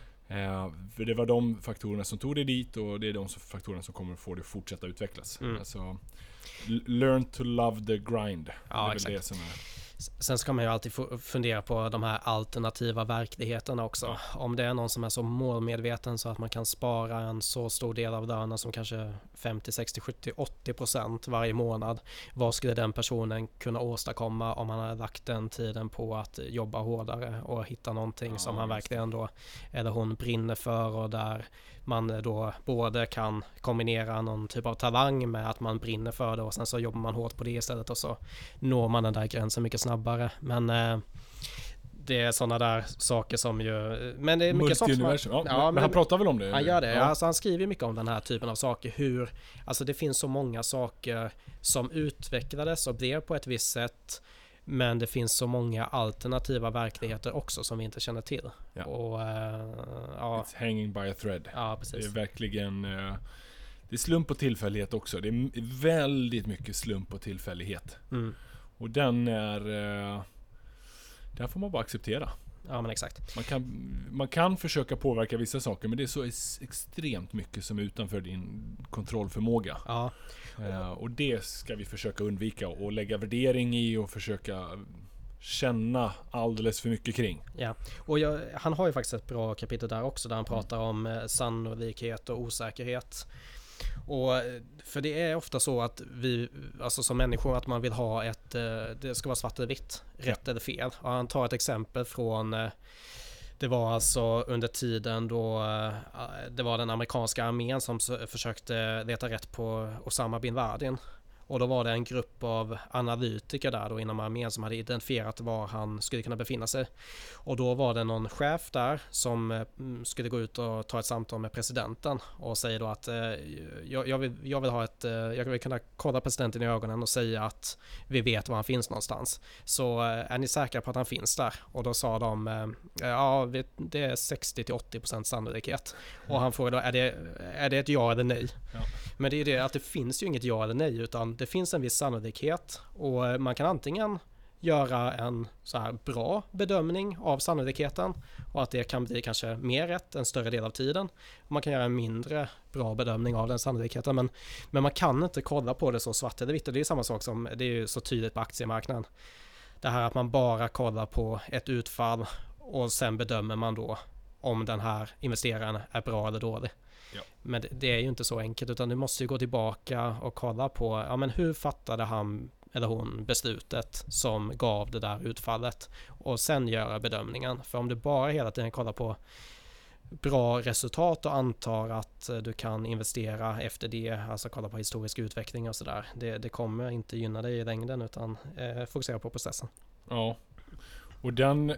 Eh, för det var de faktorerna som tog dig dit, och det är de faktorerna som kommer att få dig att fortsätta utvecklas. Mm. Alltså, learn to love the grind. Ja, det är exakt. det som är. Sen ska man ju alltid fundera på de här alternativa verkligheterna också. Ja. Om det är någon som är så målmedveten så att man kan spara en så stor del av lönen som kanske femtio, sextio, sjuttio, åttio procent varje månad. Vad skulle den personen kunna åstadkomma om man hade lagt den tiden på att jobba hårdare och hitta någonting ja, som han verkligen då, eller hon brinner för, och där man då både kan kombinera någon typ av talang med att man brinner för det och sen så jobbar man hårt på det istället och så når man den där gränsen mycket snabbare. Men eh, det är sådana där saker som ju... Men det är mycket sånt man, ja, ja, men, men han pratar väl om det? Han gör det. Ja. Alltså han skriver mycket om den här typen av saker. Hur, alltså det finns så många saker som utvecklades och blev på ett visst sätt. Men det finns så många alternativa verkligheter också som vi inte känner till. Ja. Och, uh, ja. It's hanging by a thread. Ja, precis. Det är verkligen... Uh, det är slump och tillfällighet också. Det är väldigt mycket slump och tillfällighet. Mm. Och den är... Uh, den får man bara acceptera. Ja, men exakt. Man kan, man kan försöka påverka vissa saker, men det är så extremt mycket som är utanför din kontrollförmåga. Ja. Uh, och det ska vi försöka undvika och lägga värdering i och försöka känna alldeles för mycket kring. Ja, och jag, han har ju faktiskt ett bra kapitel där också där han pratar om eh, sannolikhet och osäkerhet. Och för det är ofta så att vi, alltså som människor, att man vill ha ett, det ska vara svart eller vitt, rätt ja. eller fel. Och han tar ett exempel från, det var alltså under tiden då det var den amerikanska armén som försökte leta rätt på Osama bin Laden. Och då var det en grupp av analytiker där då inom armén som hade identifierat var han skulle kunna befinna sig. Och då var det någon chef där som skulle gå ut och ta ett samtal med presidenten och säger då att eh, jag, jag, vill, jag vill ha ett, eh, jag vill kunna kolla presidenten i ögonen och säga att vi vet var han finns någonstans. Så eh, är ni säkra på att han finns där? Och då sa de eh, ja, det är sextio till åttio procent sannolikhet. Och han frågade då, är det, är det ett ja eller nej? Ja. Men det är det att det finns ju inget ja eller nej, utan det finns en viss sannolikhet och man kan antingen göra en så här bra bedömning av sannolikheten och att det kan bli kanske mer rätt en större del av tiden. Man kan göra en mindre bra bedömning av den sannolikheten, men, men man kan inte kolla på det så svart eller vitt. Det är samma sak som det är ju så tydligt på aktiemarknaden. Det här att man bara kollar på ett utfall och sen bedömer man då om den här investeraren är bra eller dålig. Ja. Men det, det är ju inte så enkelt, utan du måste ju gå tillbaka och kolla på ja, men hur fattade han eller hon beslutet som gav det där utfallet och sen göra bedömningen. För om du bara hela tiden kollar på bra resultat och antar att du kan investera efter det, alltså kolla på historisk utveckling och sådär, det, det kommer inte gynna dig i längden, utan eh, fokusera på processen. Ja, och den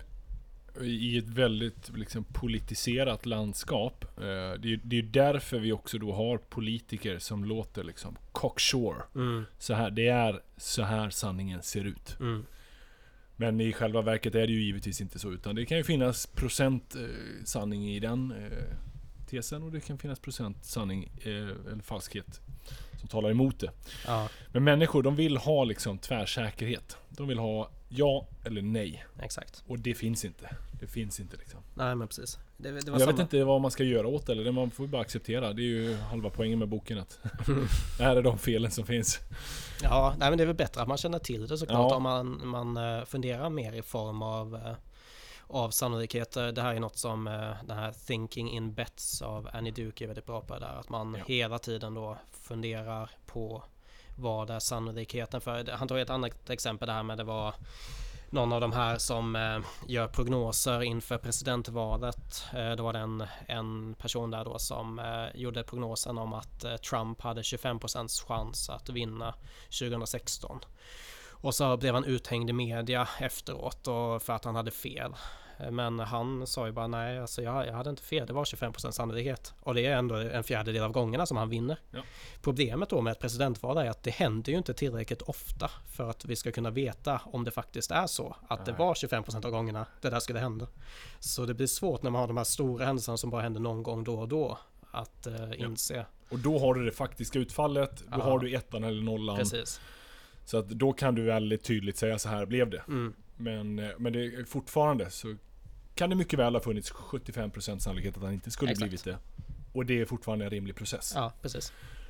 i ett väldigt liksom, politiserat landskap. Eh, det är det är därför vi också då har politiker som låter liksom cocksure. Mm. Så här, det är så här sanningen ser ut. Mm. Men i själva verket är det ju givetvis inte så, utan det kan ju finnas procent eh, sanning i den eh, tesen och det kan finnas procent sanning eh, eller falskhet som talar emot det. Ja. Men människor, de vill ha liksom tvärsäkerhet. De vill ha ja eller nej. Exakt. Och det finns inte. Det finns inte liksom. Nej, men precis. Det, det var jag samma. vet inte vad man ska göra åt det, eller det man får bara acceptera. Det är ju halva poängen med boken att det här är de felen som finns. Ja, nej, men det är väl bättre att man känner till det såklart, ja. om man, man funderar mer i form av av sannolikheter. Det här är något som den här Thinking in Bets av Annie Duke är väldigt bra på där, att man ja. hela tiden då funderar på vad är sannolikheten för. Han tar ett annat exempel där med det var någon av de här som eh, gör prognoser inför presidentvalet. Eh, då var det en, en person där då som eh, gjorde prognosen om att eh, Trump hade tjugofem procent chans att vinna tjugohundrasexton. Och så blev han uthängd i media efteråt och för att han hade fel. Men han sa ju bara nej, alltså jag, jag hade inte fel, det var tjugofem procent sannolikhet. Och det är ändå en fjärdedel av gångerna som han vinner. Ja. Problemet då med ett presidentval är att det händer ju inte tillräckligt ofta för att vi ska kunna veta om det faktiskt är så att nej. det var tjugofem procent av gångerna det där skulle hända. Så det blir svårt när man har de här stora händelserna som bara händer någon gång då och då att uh, inse. Ja. Och då har du det faktiska utfallet, då ja. har du ettan eller nollan. Precis. Så att då kan du väldigt tydligt säga så här blev det. Mm. Men, men det är fortfarande så kan det mycket väl ha funnits sjuttiofem procent sannolikhet att han inte skulle Exakt. blivit det. Och det är fortfarande en rimlig process. Ja, precis.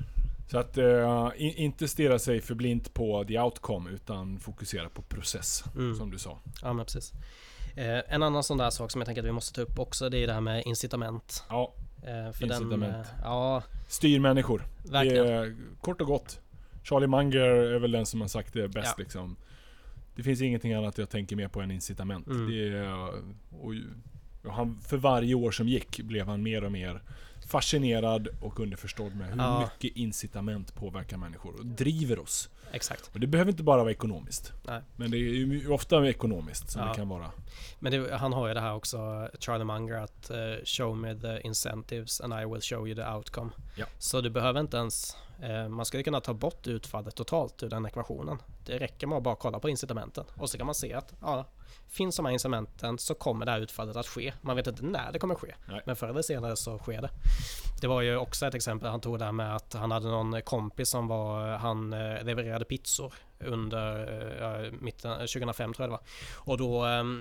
Så att uh, in, inte stirra sig för blint på the outcome utan fokusera på process, mm. som du sa. Ja, men precis. Eh, en annan sån där sak som jag tänker att vi måste ta upp också, det är det här med incitament. Ja, eh, för incitament. Den, eh, ja, styr människor. Verkligen. Det är, kort och gott. Charlie Munger är väl den som har sagt det bäst. Ja. Liksom. Det finns ingenting annat jag tänker mer på än incitament. Mm. Det är, och, och han, för varje år som gick blev han mer och mer fascinerad och underförstådd med hur ja. mycket incitament påverkar människor och driver oss. Exakt. Och det behöver inte bara vara ekonomiskt. Nej. Men det är ju ofta ekonomiskt som ja. det kan vara. Men det, han har ju det här också, Charlie Munger, att uh, show me the incentives and I will show you the outcome. Ja. Så du behöver inte ens, uh, man skulle kunna ta bort utfallet totalt ur den ekvationen. Det räcker med att bara kolla på incitamenten. Och så kan man se att ja, finns de här incitamenten så kommer det här utfallet att ske. Man vet inte när det kommer ske. Nej. Men förr eller senare så sker det. Det var ju också ett exempel han tog där med att han hade någon kompis som var, han uh, levererade pizzor under uh, mitten, tjugohundrafem tror jag det var. Och då um,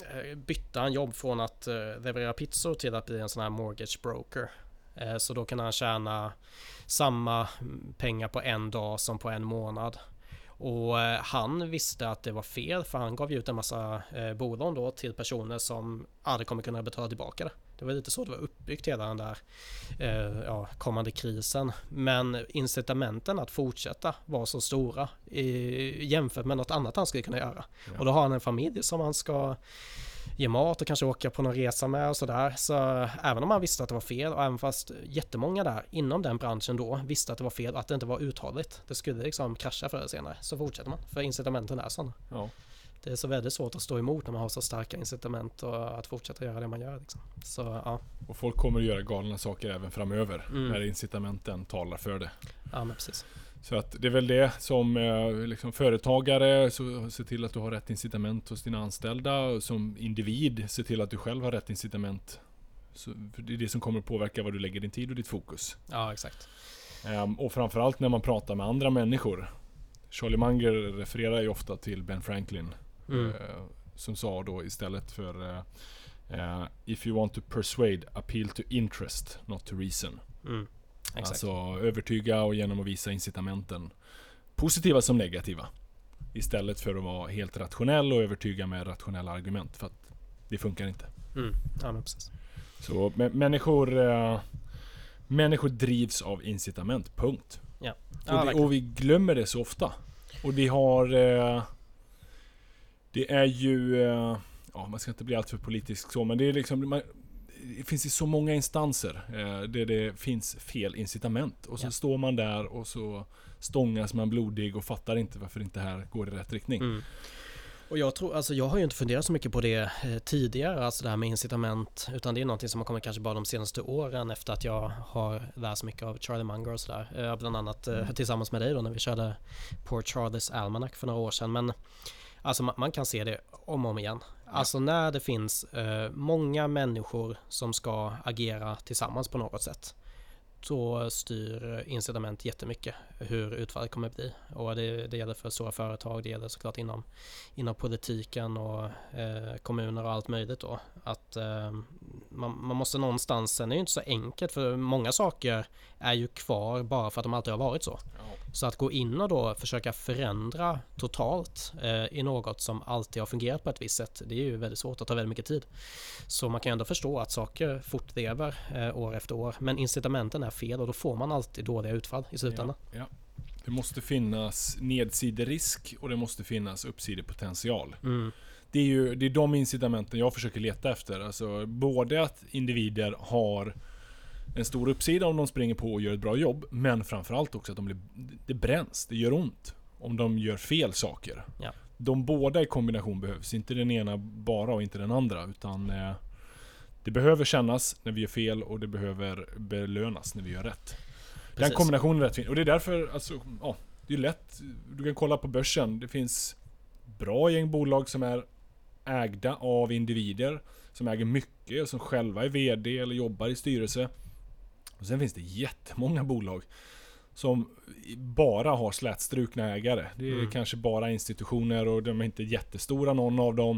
bytte han jobb från att uh, leverera pizzor till att bli en sån här mortgage broker. Uh, så då kan han tjäna samma pengar på en dag som på en månad. Och uh, han visste att det var fel, för han gav ut en massa uh, bolån då till personer som aldrig kommer kunna betala tillbaka det. Det var lite så det var uppbyggt hela den där eh, ja, kommande krisen. Men incitamenten att fortsätta var så stora i, jämfört med något annat han skulle kunna göra. Ja. Och då har han en familj som han ska ge mat och kanske åka på någon resa med och sådär. Så även om han visste att det var fel, och även fast jättemånga där inom den branschen då visste att det var fel och att det inte var uthålligt, det skulle liksom krascha förr eller senare, så fortsätter man. För incitamenten är sådana. Ja. Det är så väldigt svårt att stå emot när man har så starka incitament och att fortsätta göra det man gör. Liksom. Så, ja. Och folk kommer att göra galna saker även framöver mm. när incitamenten talar för det. Ja, men precis. Så att det är väl det som eh, liksom företagare, så se till att du har rätt incitament hos dina anställda. Och som individ, se till att du själv har rätt incitament. Så, för det är det som kommer att påverka vad du lägger din tid och ditt fokus. Ja, exakt. Um, och framförallt när man pratar med andra människor. Charlie Munger refererar ju ofta till Ben Franklin. Mm. Uh, som sa då istället för uh, uh, if you want to persuade, appeal to interest, not to reason. Mm. Exakt. Alltså övertyga och genom att visa incitamenten, positiva som negativa, istället för att vara helt rationell och övertyga med rationella argument, för att det funkar inte. Mm. Ja, men precis. Så m- människor uh, människor drivs av incitament, punkt. Ja. Ja, och, det, och vi glömmer det så ofta. Och det har uh, det är ju uh, ja, man ska inte bli allt för politisk så, men det är liksom man, det finns ju så många instanser eh, där det finns fel incitament. Och så ja. står man där och så stångas man blodig och fattar inte varför inte här går i rätt riktning. Mm. Och jag tror, alltså jag har ju inte funderat så mycket på det eh, tidigare, alltså det här med incitament, utan det är någonting som har kommit kanske bara de senaste åren efter att jag har läst mycket av Charlie Munger och sådär. Eh, bland annat eh, mm. tillsammans med dig då när vi körde Poor Charlie's Almanac för några år sedan. Men alltså man, man kan se det om och om igen. Alltså när det finns eh, många människor som ska agera tillsammans på något sätt, då styr incitament jättemycket hur utfallet kommer att bli. Och det, det gäller för stora företag, det gäller såklart inom, inom politiken och eh, kommuner och allt möjligt då. Att eh, man, man måste någonstans, sen är det ju inte så enkelt, för många saker är ju kvar bara för att de alltid har varit så. Ja. Så att gå in och då försöka förändra totalt eh, i något som alltid har fungerat på ett visst sätt, det är ju väldigt svårt att ta väldigt mycket tid. Så man kan ändå förstå att saker fortlever eh, år efter år, men incitamenten är fel och då får man alltid dåliga utfall i slutändan. Ja, ja. Det måste finnas nedsiderisk och det måste finnas uppsidepotential. Mm. Det är ju det är de incitamenten jag försöker leta efter. Alltså både att individer har en stor uppsida om de springer på och gör ett bra jobb, men framförallt också att de blir, det bränns, det gör ont om de gör fel saker. Ja. De båda i kombination behövs, inte den ena bara och inte den andra, utan eh, det behöver kännas när vi gör fel och det behöver belönas när vi gör rätt. Precis. Den kombinationen är rätt fin. Och det är därför, alltså, ja, det är lätt. Du kan kolla på börsen. Det finns bra gäng bolag som är ägda av individer som äger mycket och som själva är vd eller jobbar i styrelse. Och sen finns det jättemånga bolag som bara har slätstrukna ägare. Det är mm. kanske bara institutioner och de är inte jättestora, någon av dem.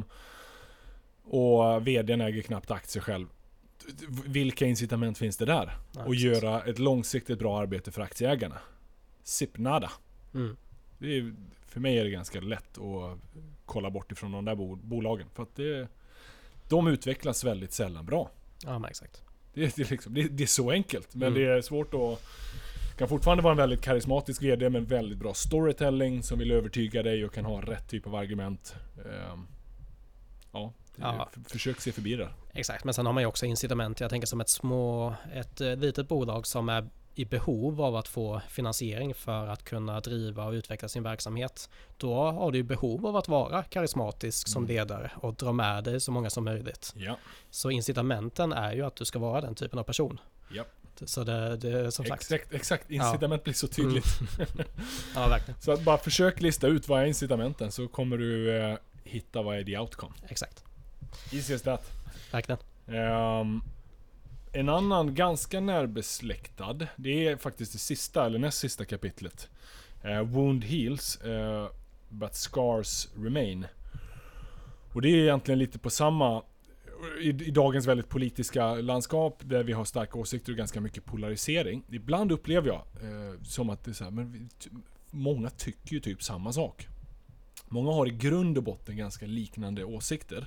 Och vdn äger knappt aktier själv. Vilka incitament finns det där? Ja, att göra ett långsiktigt bra arbete för aktieägarna? Sip nada. Mm. Det är, för mig är det ganska lätt att kolla bort ifrån de där bo- bolagen. För att det, de utvecklas väldigt sällan bra. Ja, men exakt. Det, det, är liksom, det, det är så enkelt. Men Mm. det är svårt att... Kan fortfarande vara en väldigt karismatisk vd med väldigt bra storytelling som vill övertyga dig och kan ha rätt typ av argument. Um, ja, det, Ja. F- försök se förbi det. Exakt, men sen har man ju också incitament. Jag tänker som ett små, ett eh, litet bolag som är i behov av att få finansiering för att kunna driva och utveckla sin verksamhet. Då har du ju behov av att vara karismatisk som Mm. ledare och dra med dig så många som möjligt. Ja, Så incitamenten är ju att du ska vara den typen av person. ja. Så det, det är som sagt. Exakt, exakt. Incitament blir så tydligt. Ja, verkligen. Så att bara försök lista ut vad är incitamenten så kommer du eh, hitta vad är the outcome. Exakt. Easy as that. Verkligen. Um, en annan ganska närbesläktad, det är faktiskt det sista eller näst sista kapitlet. Uh, Wound heals, uh, but scars remain. Och det är egentligen lite på samma i, i dagens väldigt politiska landskap där vi har starka åsikter och ganska mycket polarisering. Ibland upplever jag uh, som att det är så här, men vi, ty, många tycker ju typ samma sak. Många har i grund och botten ganska liknande åsikter.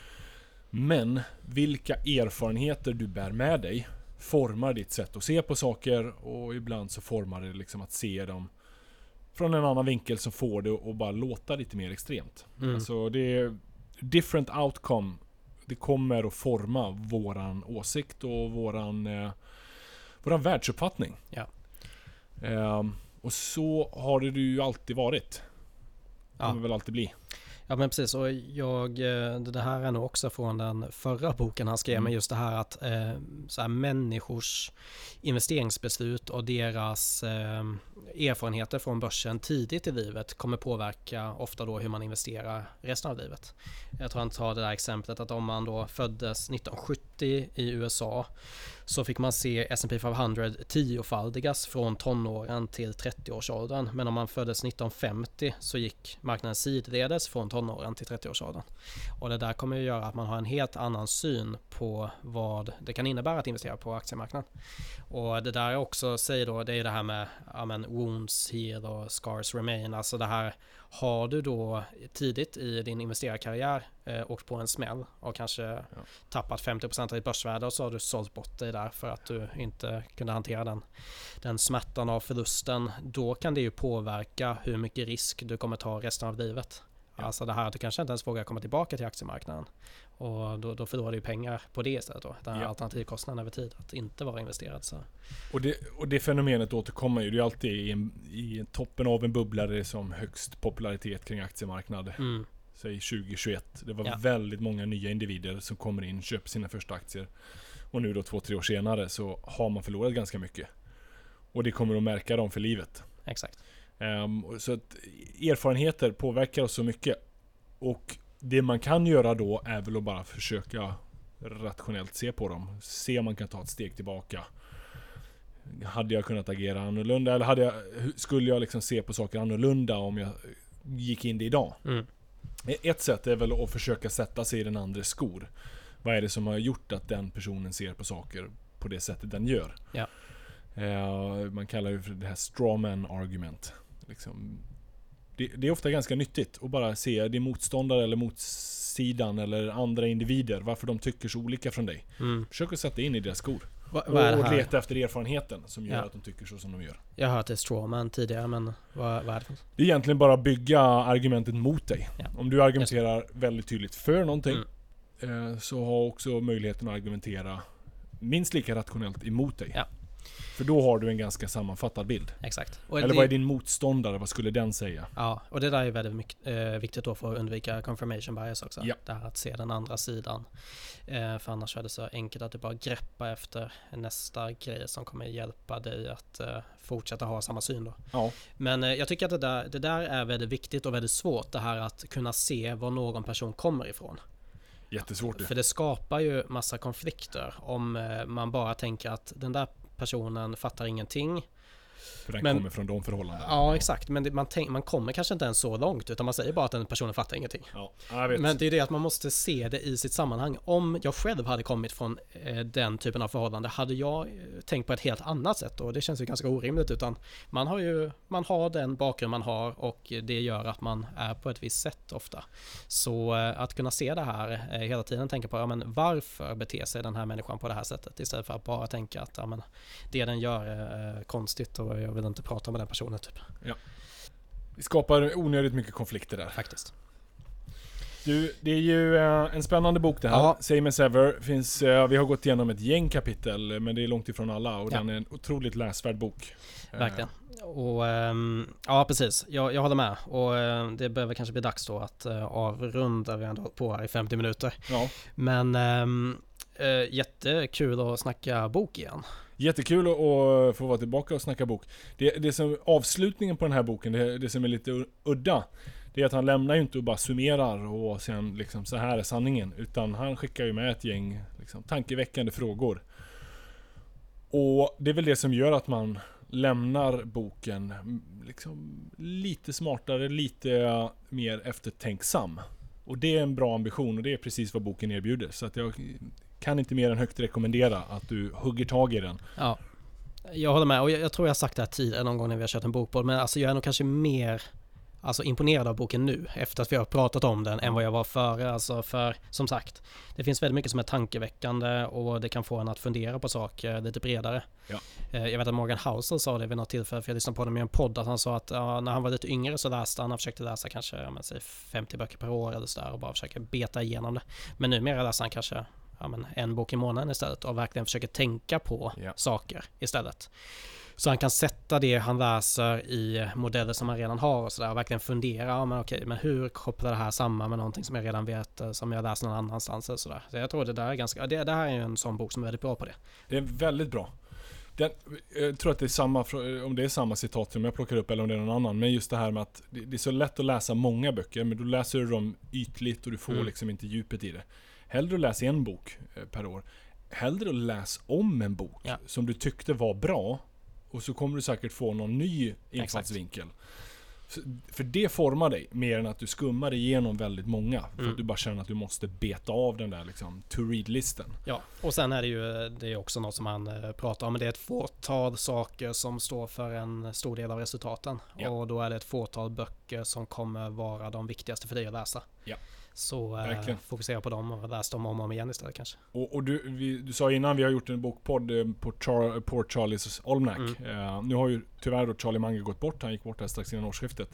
Men vilka erfarenheter du bär med dig formar ditt sätt att se på saker och ibland så formar det liksom att se dem från en annan vinkel som får det att bara låta lite mer extremt. Mm. Alltså det är different outcome. Det kommer att forma våran åsikt och våran eh, våran världsuppfattning. Ja. Um, och så har det ju alltid varit. Det kommer Ja. väl alltid bli. Ja, men precis, och jag, det här är nog också från den förra boken han skrev, Mm. men just det här att eh, så här, människors investeringsbeslut och deras eh, erfarenheter från börsen tidigt i livet kommer påverka ofta då hur man investerar resten av livet. Jag tror han tar det där exemplet att om man då föddes nittonhundrasjuttio i U S A så fick man se S and P femhundra tiofaldigas från tonåren till trettioårsåldern. Men om man föddes nittonhundrafemtio så gick marknaden sidledes från tonåren till trettioårsåldern. Och det där kommer ju göra att man har en helt annan syn på vad det kan innebära att investera på aktiemarknaden. Och det där också säger då, det är det här med ja, men, wounds heal och scars remain. Alltså det här, har du då tidigt i din investerarkarriär eh, åkt på en smäll och kanske ja. tappat femtio procent av ditt börsvärde och så har du sålt bort dig där för att du inte kunde hantera den, den smärtan av förlusten. Då kan det ju påverka hur mycket risk du kommer ta resten av livet. Ja. Alltså det här att du kanske inte ens vågar komma tillbaka till aktiemarknaden. Och då, då förlorar du ju pengar på det istället då. Den här ja. alternativkostnaden över tid att inte vara investerad. Så. Och, det, och det fenomenet återkommer ju. Det är alltid i, en, i toppen av en bubbla där det är som högst popularitet kring aktiemarknad. Mm. Säg tjugo tjugoett. Det var ja. väldigt många nya individer som kommer in, köper sina första aktier. Och nu då två, tre år senare så har man förlorat ganska mycket. Och det kommer att märka dem för livet. Exakt. Um, så att erfarenheter påverkar oss så mycket. Och det man kan göra då är väl att bara försöka rationellt se på dem. Se om man kan ta ett steg tillbaka. Hade jag kunnat agera annorlunda? Eller hade jag, skulle jag liksom se på saker annorlunda om jag gick in det idag? Mm. Ett sätt är väl att försöka sätta sig i den andres skor. Vad är det som har gjort att den personen ser på saker på det sättet den gör? Ja. Uh, man kallar det för det här strawman argument. Liksom, det, det är ofta ganska nyttigt att bara se din motståndare eller motsidan eller andra individer, varför de tycker så olika från dig. Mm. Försök att sätta in i deras skor. Va, vad är det här? Och leta efter erfarenheten som gör ja. att de tycker så som de gör. Jag har hört det strawman tidigare, men vad, vad är det för? Det är egentligen bara bygga argumentet mot dig. Ja. Om du argumenterar väldigt tydligt för någonting mm. eh, så har också möjligheten att argumentera minst lika rationellt emot dig. Ja. För då har du en ganska sammanfattad bild. Exakt. Och Eller det, vad är din motståndare? Vad skulle den säga? Ja, och det där är väldigt mycket, eh, viktigt då för att undvika confirmation bias också. Ja. Det här att se den andra sidan. Eh, för annars är det så enkelt att du bara greppa efter nästa grej som kommer hjälpa dig att eh, fortsätta ha samma syn då. Ja. Men eh, jag tycker att det där, det där är väldigt viktigt och väldigt svårt. Det här att kunna se var någon person kommer ifrån. Jättesvårt det. För det skapar ju massa konflikter om eh, man bara tänker att den där personen fattar ingenting. För den men, kommer från de förhållandena. Ja, exakt. Men det, man, tänk, man kommer kanske inte ens så långt, utan man säger bara att den personen fattar ingenting. Ja, jag vet. Men det är det att man måste se det i sitt sammanhang. Om jag själv hade kommit från eh, den typen av förhållande, hade jag eh, tänkt på ett helt annat sätt, och det känns ju ganska orimligt, utan man har ju man har den bakgrund man har, och det gör att man är på ett visst sätt ofta. Så eh, att kunna se det här eh, hela tiden, tänka på ja, men varför beter sig den här människan på det här sättet, istället för att bara tänka att ja, men, det den gör är eh, konstigt och jag vill inte prata med den personen typ. Ja. Det skapar onödigt mycket konflikter där. Faktiskt. Du, det är ju eh, en spännande bok det här. Ja. Same as ever. Finns, eh, vi har gått igenom ett gäng kapitel, men det är långt ifrån alla, och Ja. den är en otroligt läsvärd bok. Verkligen. Och ähm, ja, precis. Jag, jag håller med. Och äh, det behöver kanske bli dags då att äh, avrunda. Vi har ändå hållit på här i femtio minuter. Ja. Men ähm, äh, jättekul att snacka bok igen. Jättekul att, att få vara tillbaka och snacka bok. Det, det som avslutningen på den här boken, det, det som är lite udda, det är att han lämnar ju inte och bara summerar och sen liksom så här är sanningen, utan han skickar ju med ett gäng liksom, tankeväckande frågor. Och det är väl det som gör att man lämnar boken liksom lite smartare, lite mer eftertänksam. Och det är en bra ambition, och det är precis vad boken erbjuder. Så att jag kan inte mer än högt rekommendera att du hugger tag i den. Ja, jag håller med. Och jag, jag tror jag har sagt det här tidigare någon gång när vi har kört en bokpodd. Men alltså jag är nog kanske mer alltså imponerad av boken nu, efter att vi har pratat om den, än vad jag var före. Alltså för, som sagt, det finns väldigt mycket som är tankeväckande, och det kan få en att fundera på saker lite bredare. Ja. Jag vet att Morgan Housel sa det vid något tillfälle, för jag lyssnade på honom i en podd, att han sa att ja, när han var lite yngre så läste han, han försökte läsa kanske ja, men, säg femtio böcker per år eller sådär, och bara försöka beta igenom det. Men numera läser han kanske ja, men, en bok i månaden istället, och verkligen försöker tänka på Ja. saker istället. Så han kan sätta det han läser i modeller som han redan har och sådär, och verkligen fundera, ja, men okej, men hur kopplar det här samman med någonting som jag redan vet, som jag läst någon annanstans och sådär. Så jag tror det där är ganska, det, det här är ju en sån bok som är väldigt bra på det. Det är väldigt bra. Den, jag tror att det är samma, om det är samma citat som jag plockar upp eller om det är någon annan, men just det här med att det, det är så lätt att läsa många böcker, men då läser du dem ytligt och du får mm. liksom inte djupet i det. Hellre att läsa en bok per år. Hellre att läsa om en bok ja. som du tyckte var bra, och så kommer du säkert få någon ny infallsvinkel. För, för det formar dig mer än att du skummar igenom väldigt många. För mm. att du bara känner att du måste beta av den där liksom to-read-listen. Ja, och sen är det ju det är också något som han pratar om. Det är ett fåtal saker som står för en stor del av resultaten. Ja. Och då är det ett fåtal böcker som kommer vara de viktigaste för dig att läsa. Ja. Så äh, fokusera på dem och läsa dem om och om igen istället kanske. Och, och du, vi, du sa innan vi har gjort en bokpodd eh, på Char, Port Charlies Almanac. Mm. Eh, nu har ju tyvärr då Charlie Munger gått bort. Han gick bort där strax innan årsskiftet.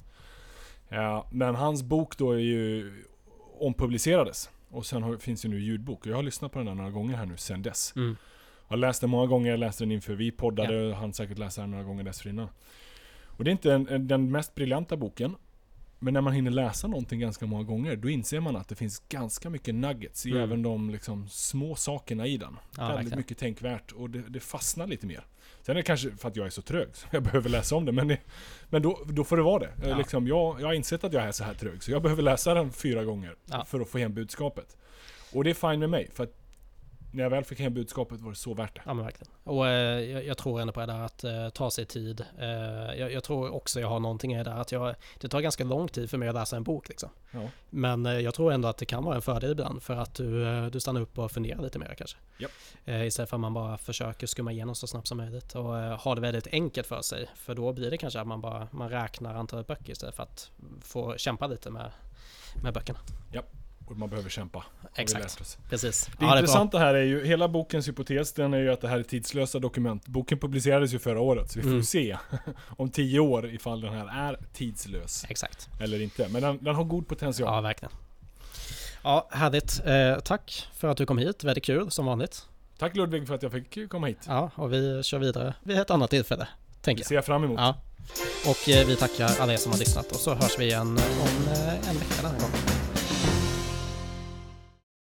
Eh, men hans bok då är ju ompublicerades. Och sen har, finns ju nu ljudbok. Och jag har lyssnat på den där några gånger här nu sen dess. Mm. Jag har läst den många gånger. Jag läste den inför vi poddade. Ja. Han säkert läste den några gånger dessförinnan. Och det är inte en, en, den mest briljanta boken. Men när man hinner läsa någonting ganska många gånger, då inser man att det finns ganska mycket nuggets i mm. även de liksom små sakerna i den. Ja, väldigt verkligen. Mycket tänkvärt, och det, det fastnar lite mer. Sen är det kanske för att jag är så trög så jag behöver läsa om det, men, det, men då, då får det vara det. Ja. Liksom, jag, jag har insett att jag är så här trög, så jag behöver läsa den fyra gånger ja. för att få hem budskapet. Och det är fine med mig, för att när jag väl fick hem budskapet var det så värt det. Ja, men verkligen. Och eh, jag, jag tror ändå på det där att eh, ta sig tid. Eh, jag, jag tror också jag har någonting i det där att jag, det tar ganska lång tid för mig att läsa en bok liksom. Ja. Men eh, jag tror ändå att det kan vara en fördel ibland, för att du, eh, du stannar upp och funderar lite mer kanske. Yep. Eh, istället för att man bara försöker skumma igenom så snabbt som möjligt och eh, ha det väldigt enkelt för sig. För då blir det kanske att man bara man räknar antalet böcker istället för att få kämpa lite med, med böckerna. Ja. Och man behöver kämpa. Exakt, precis. Det ja, intressanta det här är ju, hela bokens hypotes, den är ju att det här är tidslösa dokument. Boken publicerades ju förra året, så vi får mm. se om tio år ifall den här är tidslös. Exakt. Eller inte, men den, den har god potential. Ja, verkligen. Ja, härligt. Eh, tack för att du kom hit, väldigt kul som vanligt. Tack Ludvig för att jag fick komma hit. Ja, och vi kör vidare vid ett annat tillfälle, tänker jag. Det ser jag fram emot. Ja. Och eh, vi tackar alla er som har lyssnat, och så hörs vi igen om eh, en vecka den här gången.